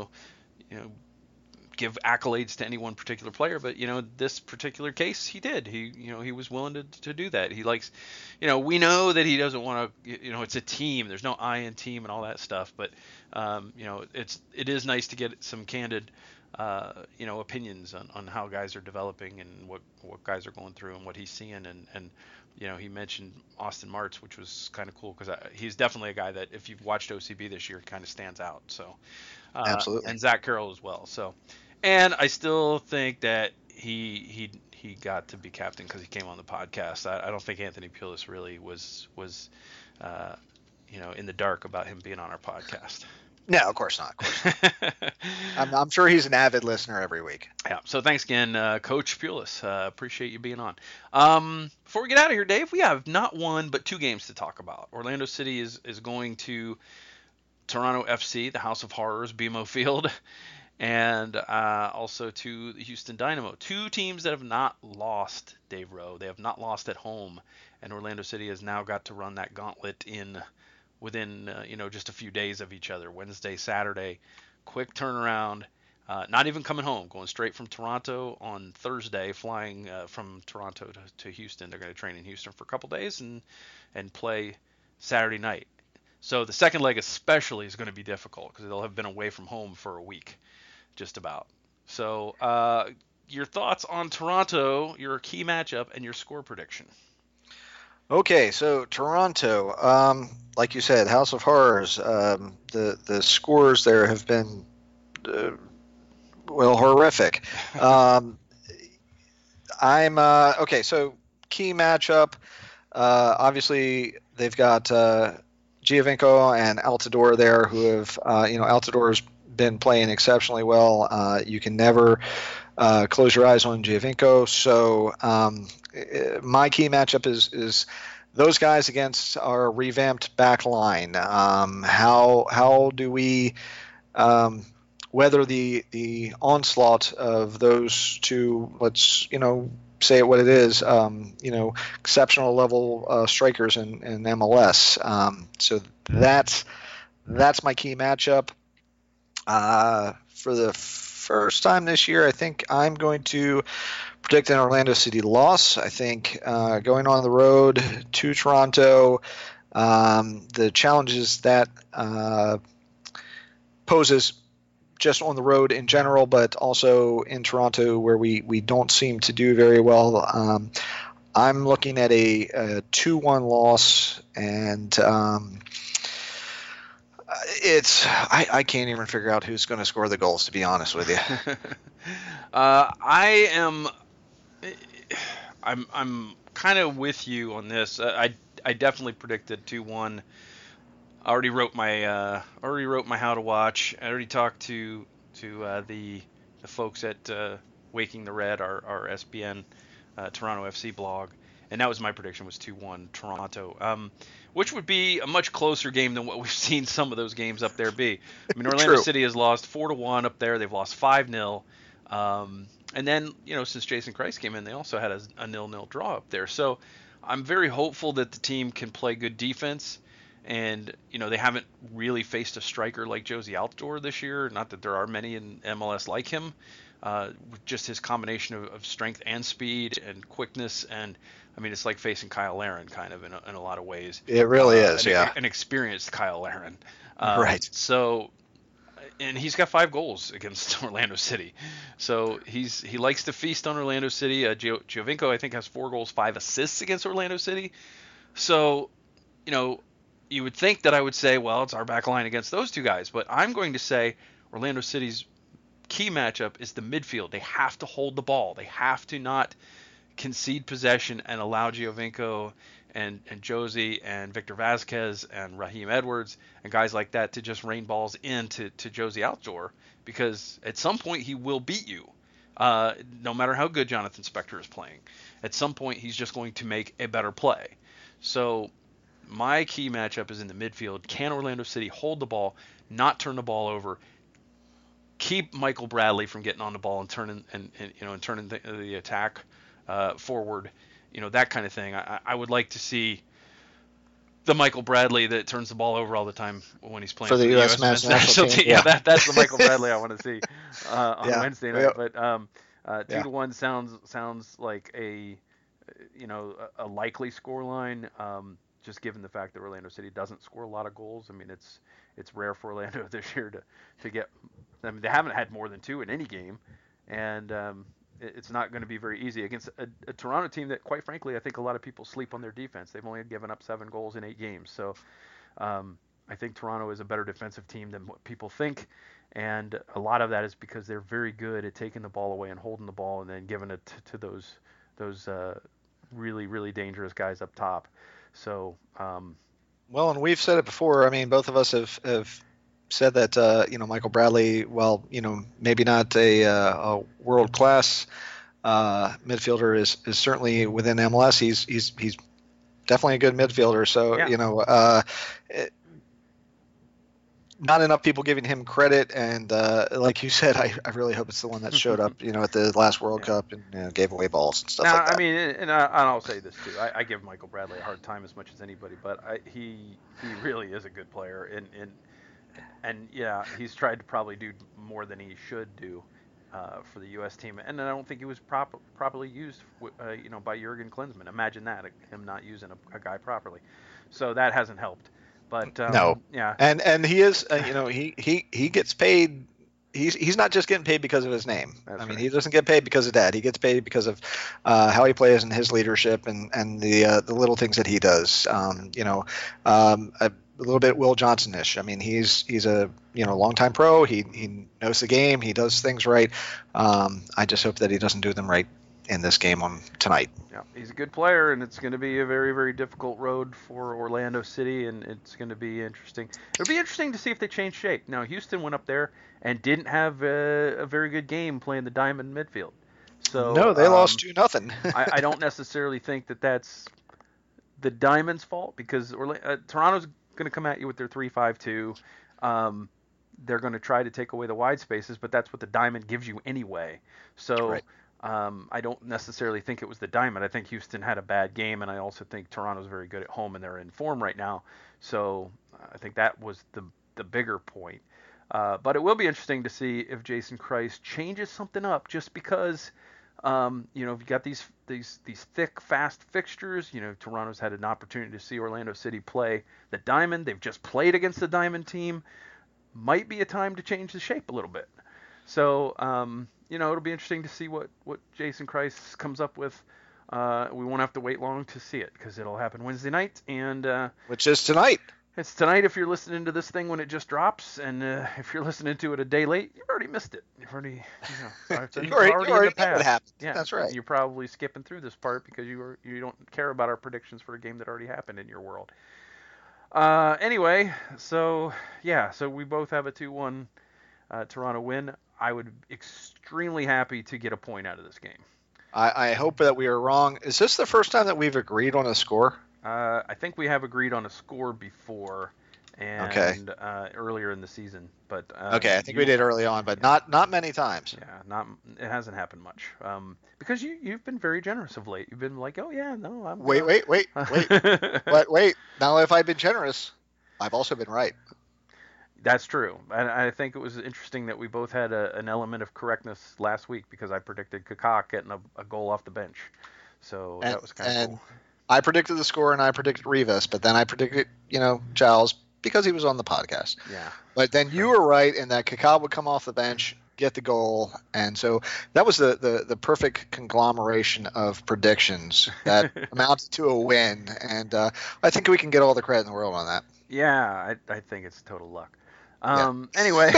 give accolades to any one particular player, but this particular case he did. He was willing to do that. He likes, we know that he doesn't want to, it's a team. There's no I in team and all that stuff, but it is nice to get some candid opinions on how guys are developing and what guys are going through and what he's seeing, and he mentioned Austin Martz, which was kind of cool because he's definitely a guy that if you've watched OCB this year kind of stands out. So
absolutely,
and Zach Carroll as well. So. And I still think that he got to be captain because he came on the podcast. I don't think Anthony Pulis really was in the dark about him being on our podcast.
No, of course not. I'm sure he's an avid listener every week.
Yeah. So thanks again, Coach Pulis. Appreciate you being on. Before we get out of here, Dave, we have not one but 2 games to talk about. Orlando City is going to Toronto FC, the House of Horrors, BMO Field. And also to the Houston Dynamo. 2 teams that have not lost, Dave Rowe. They have not lost at home. And Orlando City has now got to run that gauntlet within just a few days of each other. Wednesday, Saturday, quick turnaround. Not even coming home, going straight from Toronto on Thursday, flying from Toronto to Houston. They're going to train in Houston for a couple days and play Saturday night. So the second leg especially is going to be difficult because they'll have been away from home for a week. Just about. So your thoughts on Toronto, your key matchup, and your score prediction.
Okay, so Toronto, like you said, House of Horrors. The scores there have been horrific. Okay. So key matchup. Obviously, they've got Giovinco and Altidore there, who have Altidore's been playing exceptionally well. You can never close your eyes on Giovinco. So my key matchup is those guys against our revamped back line. How do we weather the onslaught of those 2? Let's say it what it is. Exceptional level strikers in MLS. So that's my key matchup. For the first time this year, I think I'm going to predict an Orlando City loss. I think going on the road to Toronto, the challenges that poses just on the road in general, but also in Toronto where we don't seem to do very well. I'm looking at a 2-1 loss, and I can't even figure out who's going to score the goals, to be honest with you.
I'm kind of with you on this. I definitely predicted 2-1. I already wrote my how to watch. I already talked to to the folks at Waking the Red, our SBN Toronto FC blog, and that was my prediction, was 2-1 Toronto, which would be a much closer game than what we've seen some of those games up there be. I mean, Orlando
True.
City has lost 4-1 up there. They've lost 5-0. And then, since Jason Kreis came in, they also had a 0-0 draw up there. So I'm very hopeful that the team can play good defense. And, they haven't really faced a striker like Josie Altidore this year. Not that there are many in MLS like him. Just his combination of strength and speed and quickness. And, I mean, it's like facing Kyle Larin kind of in a lot of ways.
It really is, yeah.
An experienced Kyle Larin.
Right.
So, and he's got 5 goals against Orlando City. So he likes to feast on Orlando City. Giovinco, I think, has 4 goals, 5 assists against Orlando City. So, you would think that I would say, well, it's our back line against those two guys. But I'm going to say Orlando City's key matchup is the midfield. They have to hold the ball. They have to not concede possession and allow Giovinco and Josie and Victor Vasquez and Raheem Edwards and guys like that to just rain balls into Josie Altidore, because at some point he will beat you. No matter how good Jonathan Spector is playing, at some point he's just going to make a better play. So my key matchup is in the midfield. Can Orlando City hold the ball, not turn the ball over, keep Michael Bradley from getting on the ball and turning the attack forward, that kind of thing. I would like to see the Michael Bradley that turns the ball over all the time when he's playing
for the U.S. men's national team.
Yeah, that's the Michael Bradley I want to see on Wednesday night.
Yeah.
But 2-1 sounds like a likely scoreline. Just given the fact that Orlando City doesn't score a lot of goals. I mean, it's rare for Orlando this year to get. I mean, they haven't had more than 2 in any game, and it's not going to be very easy against a Toronto team that, quite frankly, I think a lot of people sleep on their defense. They've only given up 7 goals in 8 games, so I think Toronto is a better defensive team than what people think, and a lot of that is because they're very good at taking the ball away and holding the ball and then giving it to those really, really dangerous guys up top. So,
well, and we've said it before. I mean, both of us have said that Michael Bradley, well, maybe not a world class midfielder, is certainly within MLS. He's definitely a good midfielder. So not enough people giving him credit, and like you said, I really hope it's the one that showed up, at the last World Cup and gave away balls and stuff like that.
I mean, and I'll say this too. I give Michael Bradley a hard time as much as anybody, but he really is a good player, and yeah, he's tried to probably do more than he should do for the U.S. team, and I don't think he was properly used, by Jurgen Klinsmann. Imagine that, him not using a guy properly. So that hasn't helped. But
no,
yeah,
and he is, he gets paid. He's not just getting paid because of his name.
That's
mean,
right.
He doesn't get paid because of that. He gets paid because of how he plays and his leadership and the little things that he does. A little bit Will Johnson-ish. I mean, he's a longtime pro. He knows the game. He does things right. I just hope that he doesn't do them right in this game on tonight.
Yeah, he's a good player, and it's going to be a very, very difficult road for Orlando City, and it's going to be interesting. It'll be interesting to see if they change shape. Now, Houston went up there and didn't have a very good game playing the diamond midfield. So
no, they lost 2-0.
I don't necessarily think that that's the Diamond's fault, because Toronto's going to come at you with their 3-5-2. They're going to try to take away the wide spaces, but that's what the Diamond gives you anyway. So.
Right.
I don't necessarily think it was the Diamond. I think Houston had a bad game, and I also think Toronto's very good at home, and they're in form right now. So I think that was the bigger point. But it will be interesting to see if Jason Kreis changes something up, just because you've got these thick, fast fixtures. Toronto's had an opportunity to see Orlando City play the Diamond. They've just played against the Diamond team. Might be a time to change the shape a little bit. So, it'll be interesting to see what Jason Kreis comes up with. We won't have to wait long to see it, because it'll happen Wednesday night, and
which is tonight.
It's tonight if you're listening to this thing when it just drops, and if you're listening to it a day late, you've already missed it. You've already, it's already in the past.
Happened.
Yeah,
that's right.
You're probably skipping through this part because you don't care about our predictions for a game that already happened in your world. Anyway, so we both have a 2-1 Toronto win, I would be extremely happy to get a point out of this game.
I hope that we are wrong. Is this the first time that we've agreed on a score?
I think we have agreed on a score before, and earlier in the season. But
Okay, I think we did early on, but not many times.
Yeah, it hasn't happened much. Because you've been very generous of late. You've been like, oh yeah, no, I'm.
Wait. But wait. Now, if I've been generous, I've also been right.
That's true. And I think it was interesting that we both had an element of correctness last week because I predicted Kaká getting a goal off the bench. So that was kind of cool.
I predicted the score and I predicted Rivas, but then I predicted, Giles because he was on the podcast.
Yeah.
But then you were right in that Kaká would come off the bench, get the goal, and so that was the perfect conglomeration of predictions that amounted to a win. And I think we can get all the credit in the world on that.
Yeah, I think it's total luck. Anyway,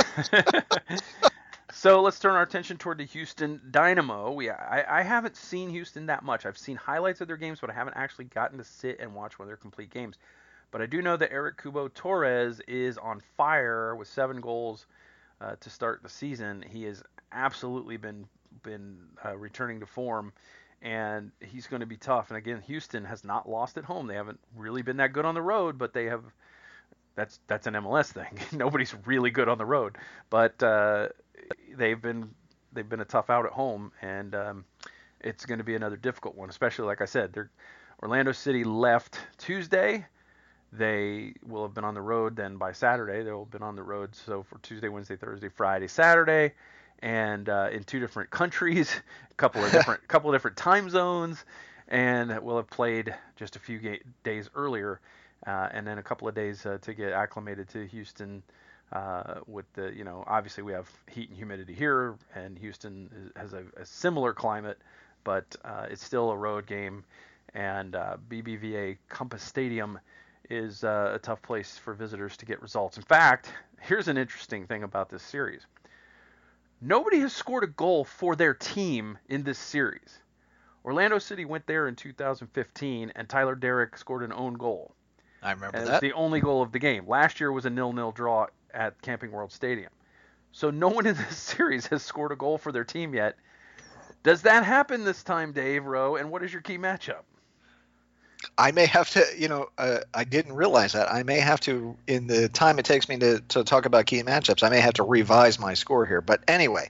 so let's turn our attention toward the Houston Dynamo. I haven't seen Houston that much. I've seen highlights of their games, but I haven't actually gotten to sit and watch one of their complete games. But I do know that Eric Cubo Torres is on fire with 7 goals to start the season. He has absolutely been returning to form, and he's going to be tough. And again, Houston has not lost at home. They haven't really been that good on the road, but they have. That's an MLS thing. Nobody's really good on the road, but they've been a tough out at home, and it's going to be another difficult one. Especially like I said, Orlando City left Tuesday. They will have been on the road then by Saturday. They will have been on the road so for Tuesday, Wednesday, Thursday, Friday, Saturday, and in 2 different countries, a couple of different time zones, and will have played just a few days earlier. And then a couple of days to get acclimated to Houston with obviously we have heat and humidity here, and Houston has a similar climate, but it's still a road game, and BBVA Compass Stadium is a tough place for visitors to get results. In fact, here's an interesting thing about this series. Nobody has scored a goal for their team in this series. Orlando City went there in 2015, and Tyler Derrick scored an own goal.
I remember
that.
It
was the only goal of the game. Last year was a 0-0 draw at Camping World Stadium. So no one in this series has scored a goal for their team yet. Does that happen this time, Dave Rowe? And what is your key matchup?
I may have to, I didn't realize that. I may have to, in the time it takes me to talk about key matchups, I may have to revise my score here. But anyway,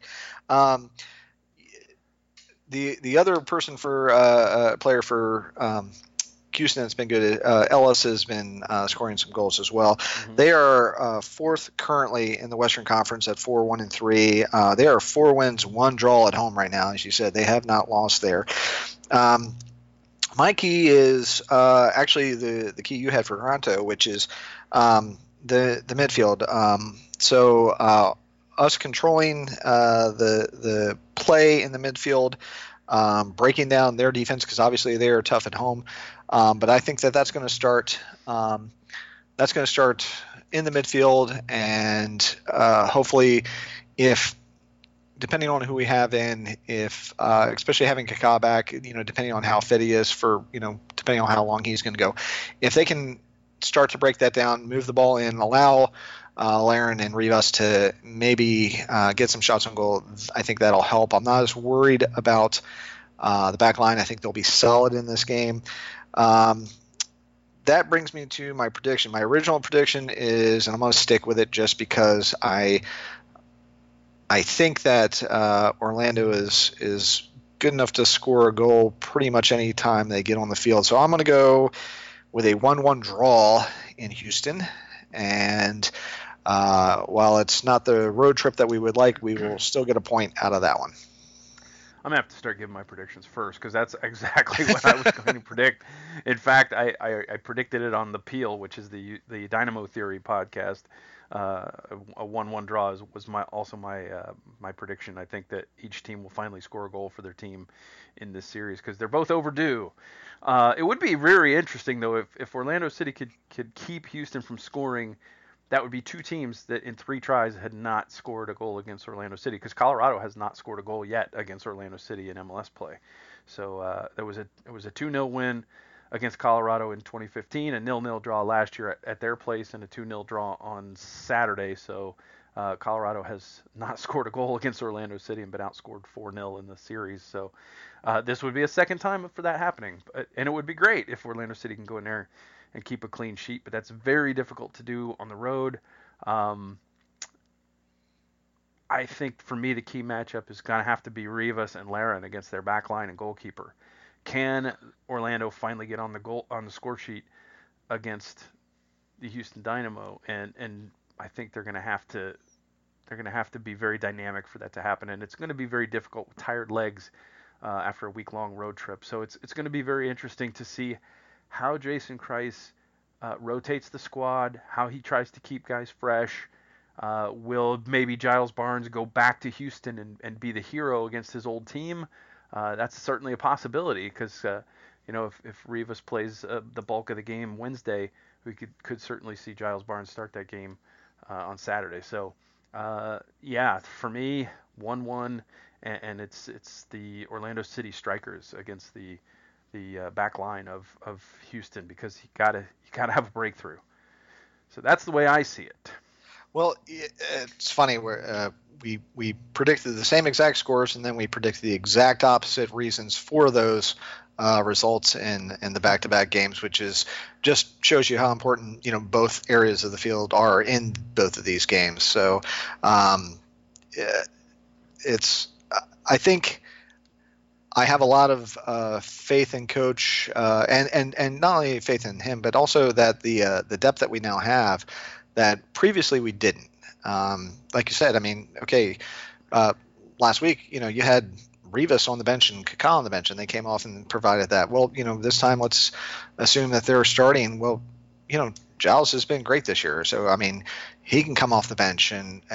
the other person for player for Houston that's been good. Ellis has been scoring some goals as well. Mm-hmm. They are 4th currently in the Western Conference at 4-1-3. They are 4 wins, 1 draw at home right now. As you said, they have not lost there. My key is actually the key you had for Toronto, which is the midfield. So us controlling the play in the midfield, breaking down their defense, because obviously they are tough at home. But I think that's going to start. That's going to start in the midfield, and hopefully, depending on who we have in, especially having Kaká back, depending on how fit he is for, depending on how long he's going to go, if they can start to break that down, move the ball in, allow Larin and Rivas to maybe get some shots on goal, I think that'll help. I'm not as worried about the back line. I think they'll be solid in this game. That brings me to my prediction. My original prediction is, and I'm going to stick with it just because I think that Orlando is good enough to score a goal pretty much any time they get on the field. So I'm going to go with a 1-1 draw in Houston. And while it's not the road trip that we would like, we will still get a point out of that one.
I'm going to have to start giving my predictions first, because that's exactly what I was going to predict. In fact, I predicted it on The Peel, which is the Dynamo Theory podcast. A 1-1 draw was my prediction. I think that each team will finally score a goal for their team in this series, because they're both overdue. It would be very interesting, though, if Orlando City could keep Houston from scoring. That would be 2 teams that in 3 tries had not scored a goal against Orlando City, because Colorado has not scored a goal yet against Orlando City in MLS play. So it was a 2-0 win against Colorado in 2015, a 0-0 draw last year at their place, and a 2-0 draw on Saturday. So Colorado has not scored a goal against Orlando City and been outscored 4-0 in the series. So this would be a second time for that happening. And it would be great if Orlando City can go in there and keep a clean sheet, but that's very difficult to do on the road. I think for me the key matchup is going to have to be Rivas and Larin against their back line and goalkeeper. Can Orlando finally get on the score sheet against the Houston Dynamo? And I think they're going to have to be very dynamic for that to happen, and it's going to be very difficult with tired legs after a week-long road trip. So it's going to be very interesting to see how Jason Kreis rotates the squad, how he tries to keep guys fresh. Will maybe Giles Barnes go back to Houston and be the hero against his old team? That's certainly a possibility because if Rivas plays the bulk of the game Wednesday, we could certainly see Giles Barnes start that game on Saturday. So for me, 1-1, and it's the Orlando City Strikers against the back line of Houston because you gotta have a breakthrough. So that's the way I see it.
Well, it's funny where we predicted the same exact scores, and then we predicted the exact opposite reasons for those results in the back-to-back games, which is just shows you how important both areas of the field are in both of these games. So it's I think I have a lot of faith in Coach, and not only faith in him, but also that the depth that we now have that previously we didn't. Like you said, I mean, okay, last week, you had Rivas on the bench and Kaká on the bench, and they came off and provided that. Well, this time let's assume that they're starting. Well, Giles has been great this year, so I mean, he can come off the bench and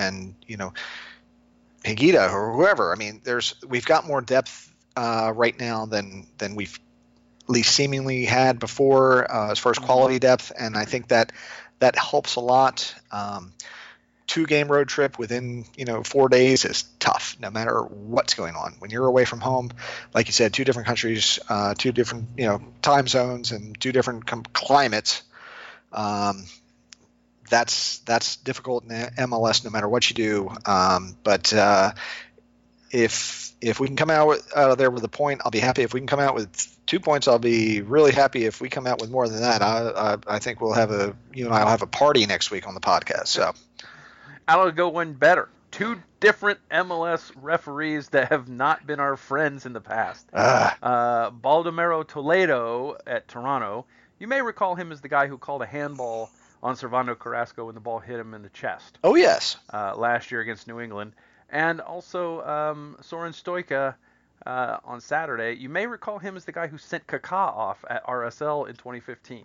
Higuita or whoever. I mean, we've got more depth right now than we've at least seemingly had before as far as quality depth, and I think that helps a lot. 2-game road trip within 4 days is tough, no matter what's going on. When you're away from home, like you said, 2 different countries, 2 different time zones, and 2 different climates. That's difficult in MLS, no matter what you do. But if we can come out of there with a point, I'll be happy. If we can come out with 2 points, I'll be really happy. If we come out with more than that, I think we'll have you and I will have a party next week on the podcast. So
I'll go one better. 2 different MLS referees that have not been our friends in the past. Baldomero Toledo at Toronto. You may recall him as the guy who called a handball on Servando Carrasco when the ball hit him in the chest.
Oh, yes.
Last year against New England. And also Soren Stoica on Saturday. You may recall him as the guy who sent Kaká off at RSL in 2015.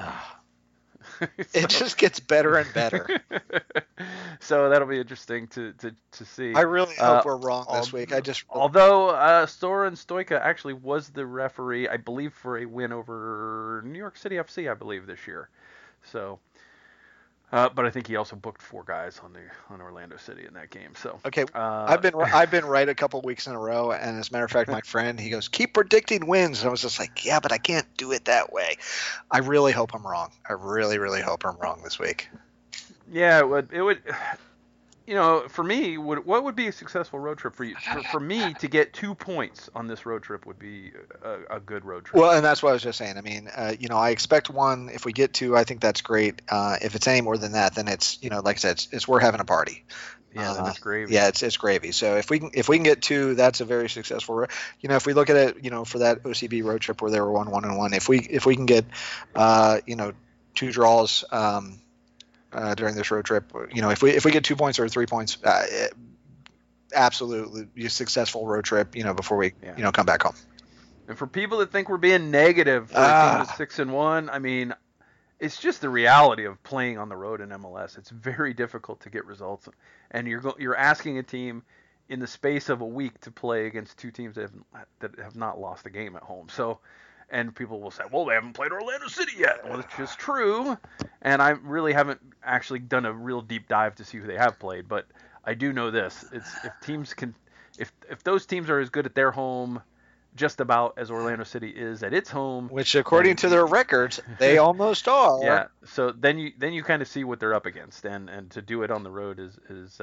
It just gets better and better.
So that'll be interesting to see.
I really hope we're wrong this week.
Although Soren Stoica actually was the referee, I believe, for a win over New York City FC, I believe, this year. So, but I think he also booked 4 guys on Orlando City in that game. So
okay, I've been right a couple of weeks in a row, and as a matter of fact, my friend, he goes, keep predicting wins, and I was just like, yeah, but I can't do it that way. I really hope I'm wrong. I really, really hope I'm wrong this week.
Yeah, it would. For me, what would be a successful road trip for you? For me to get 2 points on this road trip would be a good road trip.
Well, and that's what I was just saying. I mean, I expect 1. If we get 2, I think that's great. If it's any more than that, then it's, like I said, we're having a party.
Yeah, then it's gravy.
Yeah, it's gravy. So if we can get 2, that's a very successful. If we look at it, for that OCB road trip where they were 1-1-1, if we can get 2 draws. During this road trip, if we get 2 points or 3 points, absolutely successful road trip. Before we come back home.
And for people that think we're being negative for a team that's 6-1, I mean, it's just the reality of playing on the road in MLS. It's very difficult to get results, and you're asking a team in the space of a week to play against 2 teams that have not lost a game at home. So. And people will say, well, they haven't played Orlando City yet. Well, it's just true. And I really haven't actually done a real deep dive to see who they have played. But I do know this. If those teams are as good at their home just about as Orlando City is at its home.
Which, according to their records, they almost are.
Yeah. So then you kind of see what they're up against, and to do it on the road is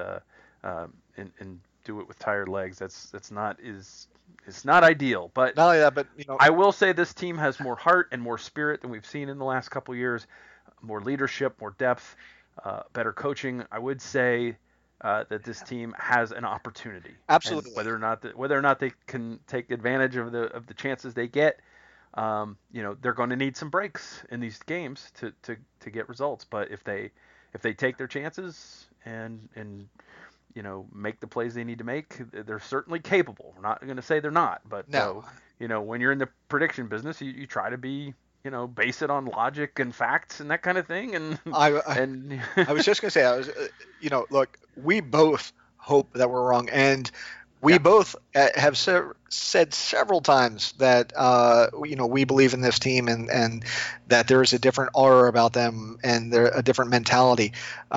and do it with tired legs. It's not ideal. But
not only that, but
I will say this team has more heart and more spirit than we've seen in the last couple of years. More leadership, more depth, better coaching. I would say that this team has an opportunity.
Absolutely.
And whether or not they can take advantage of the chances they get, they're going to need some breaks in these games to get results. But if they take their chances and make the plays they need to make, they're certainly capable. We're not going to say they're not, but
no.
When you're in the prediction business, you try to be, base it on logic and facts and that kind of thing. And
I was just going to say, look, we both hope that we're wrong, and we both have said several times that we believe in this team and that there is a different aura about them and they're a different mentality.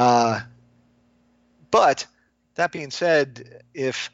But that being said, if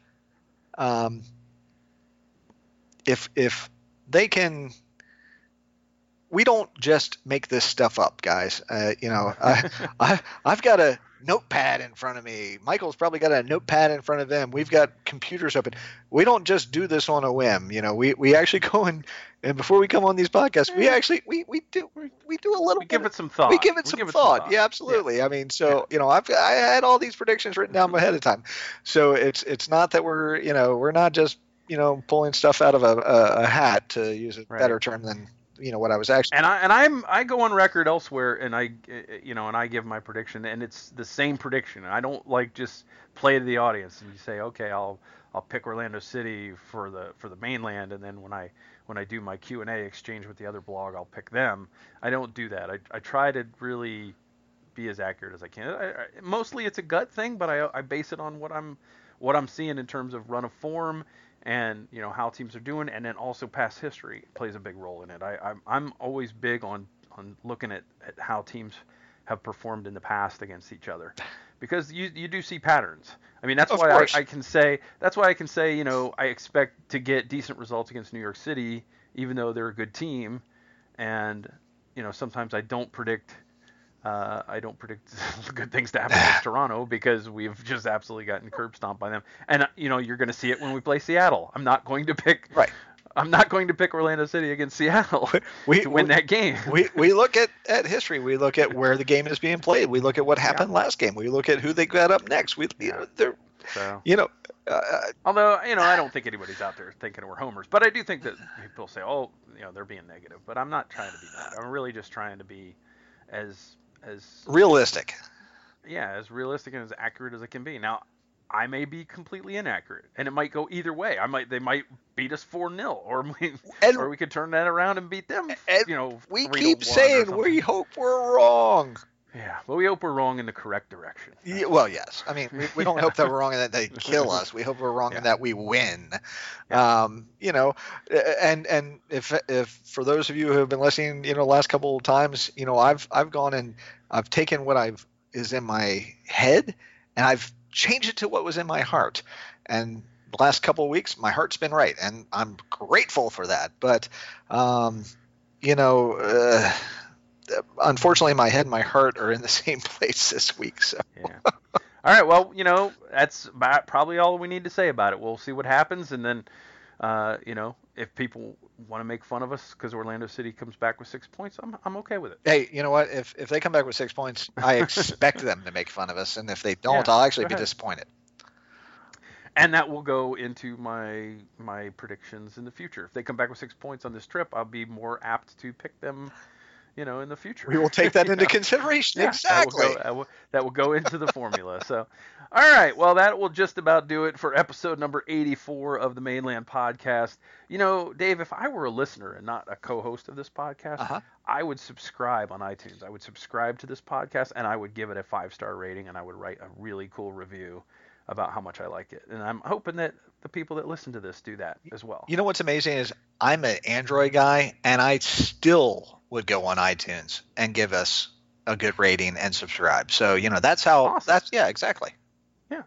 they can. We don't just make this stuff up, guys. I've got a notepad in front of me. Michael's probably got a notepad in front of him. We've got computers open. We don't just do this on a whim. We actually go and before we come on these podcasts, we actually we do a little.
We give it some thought.
We give it some thought. Yeah, absolutely. Yeah. I mean, I had all these predictions written down ahead of time. So it's not that we're not just pulling stuff out of a hat, to use a better term than. What I was actually.
And I go on record elsewhere, and I give my prediction, and it's the same prediction. I don't just play to the audience and you say, okay, I'll pick Orlando City for the mainland, and then when I do my Q&A exchange with the other blog, I'll pick them. I don't do that. I try to really be as accurate as I can. Mostly it's a gut thing, but I base it on what I'm seeing in terms of run of form. And how teams are doing, and then also past history plays a big role in it. I'm always big on looking at how teams have performed in the past against each other, because you do see patterns. I mean, that's why I can say I expect to get decent results against New York City, even though they're a good team, and sometimes I don't predict good things to happen against Toronto, because we've just absolutely gotten curb stomped by them. And you're going to see it when we play Seattle. I'm not going to pick Orlando City against Seattle to win that game.
We look at history. We look at where the game is being played. We look at what happened last game. We look at who they got up next.
Although I don't think anybody's out there thinking we're homers, but I do think that people say, they're being negative. But I'm not trying to be that. I'm really just trying to be as
realistic.
Yeah, as realistic and as accurate as it can be. Now, I may be completely inaccurate, and it might go either way. They might beat us 4-0, or we could turn that around and beat them.
We keep saying we hope we're wrong.
Yeah, well, we hope we're wrong in the correct direction.
Yeah, well, yes. I mean, we don't hope that we're wrong and that they kill us. We hope we're wrong and that we win. Yeah. And if for those of you who have been listening, last couple of times, I've gone and I've taken what is in my head and I've changed it to what was in my heart. And the last couple of weeks, my heart's been right, and I'm grateful for that. But, unfortunately, my head and my heart are in the same place this week. So.
Yeah. All right. Well, that's about probably all we need to say about it. We'll see what happens, and then, if people want to make fun of us because Orlando City comes back with 6 points, I'm okay with it.
Hey, you know what? If they come back with 6 points, I expect them to make fun of us, and if they don't, I'll actually be disappointed.
And that will go into my predictions in the future. If they come back with 6 points on this trip, I'll be more apt to pick them. In the future.
We will take that into consideration. Yeah, exactly.
That will go into the formula. So, all right. Well, that will just about do it for episode number 84 of the Mainland Podcast. Dave, if I were a listener and not a co-host of this podcast, I would subscribe on iTunes. I would subscribe to this podcast, and I would give it a 5-star rating, and I would write a really cool review about how much I like it. And I'm hoping that the people that listen to this do that as well.
You know what's amazing is I'm an Android guy, and I still would go on iTunes and give us a good rating and subscribe. So, that's how.
Awesome.
Yeah, exactly.
Yeah.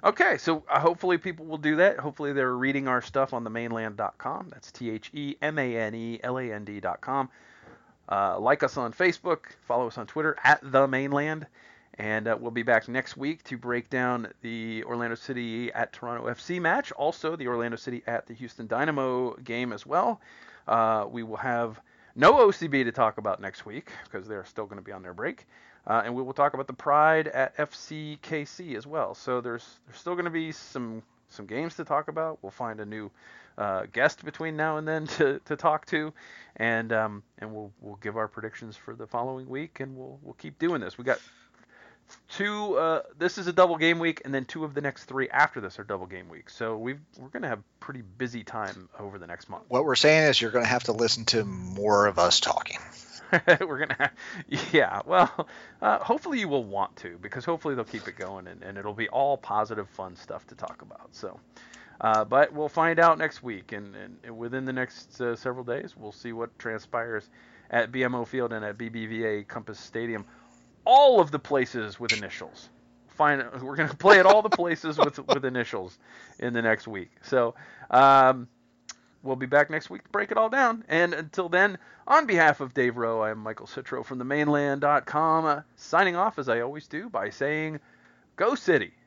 Okay, so hopefully people will do that. Hopefully they're reading our stuff on themainland.com. That's TheManeland.com. Like us on Facebook, follow us on Twitter at The Mainland, and we'll be back next week to break down the Orlando City at Toronto FC match, also the Orlando City at the Houston Dynamo game as well. We will have no OCB to talk about next week because they're still going to be on their break. And we will talk about the Pride at FCKC as well. So there's still going to be some games to talk about. We'll find a new guest between now and then to talk to, and we'll give our predictions for the following week, and we'll keep doing this. We got two. This is a double game week, and then 2 of the next 3 after this are double game weeks. So we're going to have pretty busy time over the next month.
What we're saying is you're going to have to listen to more of us talking.
We're gonna, yeah. Well, hopefully you will want to, because hopefully they'll keep it going, and it'll be all positive, fun stuff to talk about. So, but we'll find out next week, and within the next several days, we'll see what transpires at BMO Field and at BBVA Compass Stadium. All of the places with initials. We're gonna play at all the places with initials in the next week. So. We'll be back next week to break it all down. And until then, on behalf of Dave Rowe, I am Michael Citro from themainland.com, signing off as I always do by saying, Go City!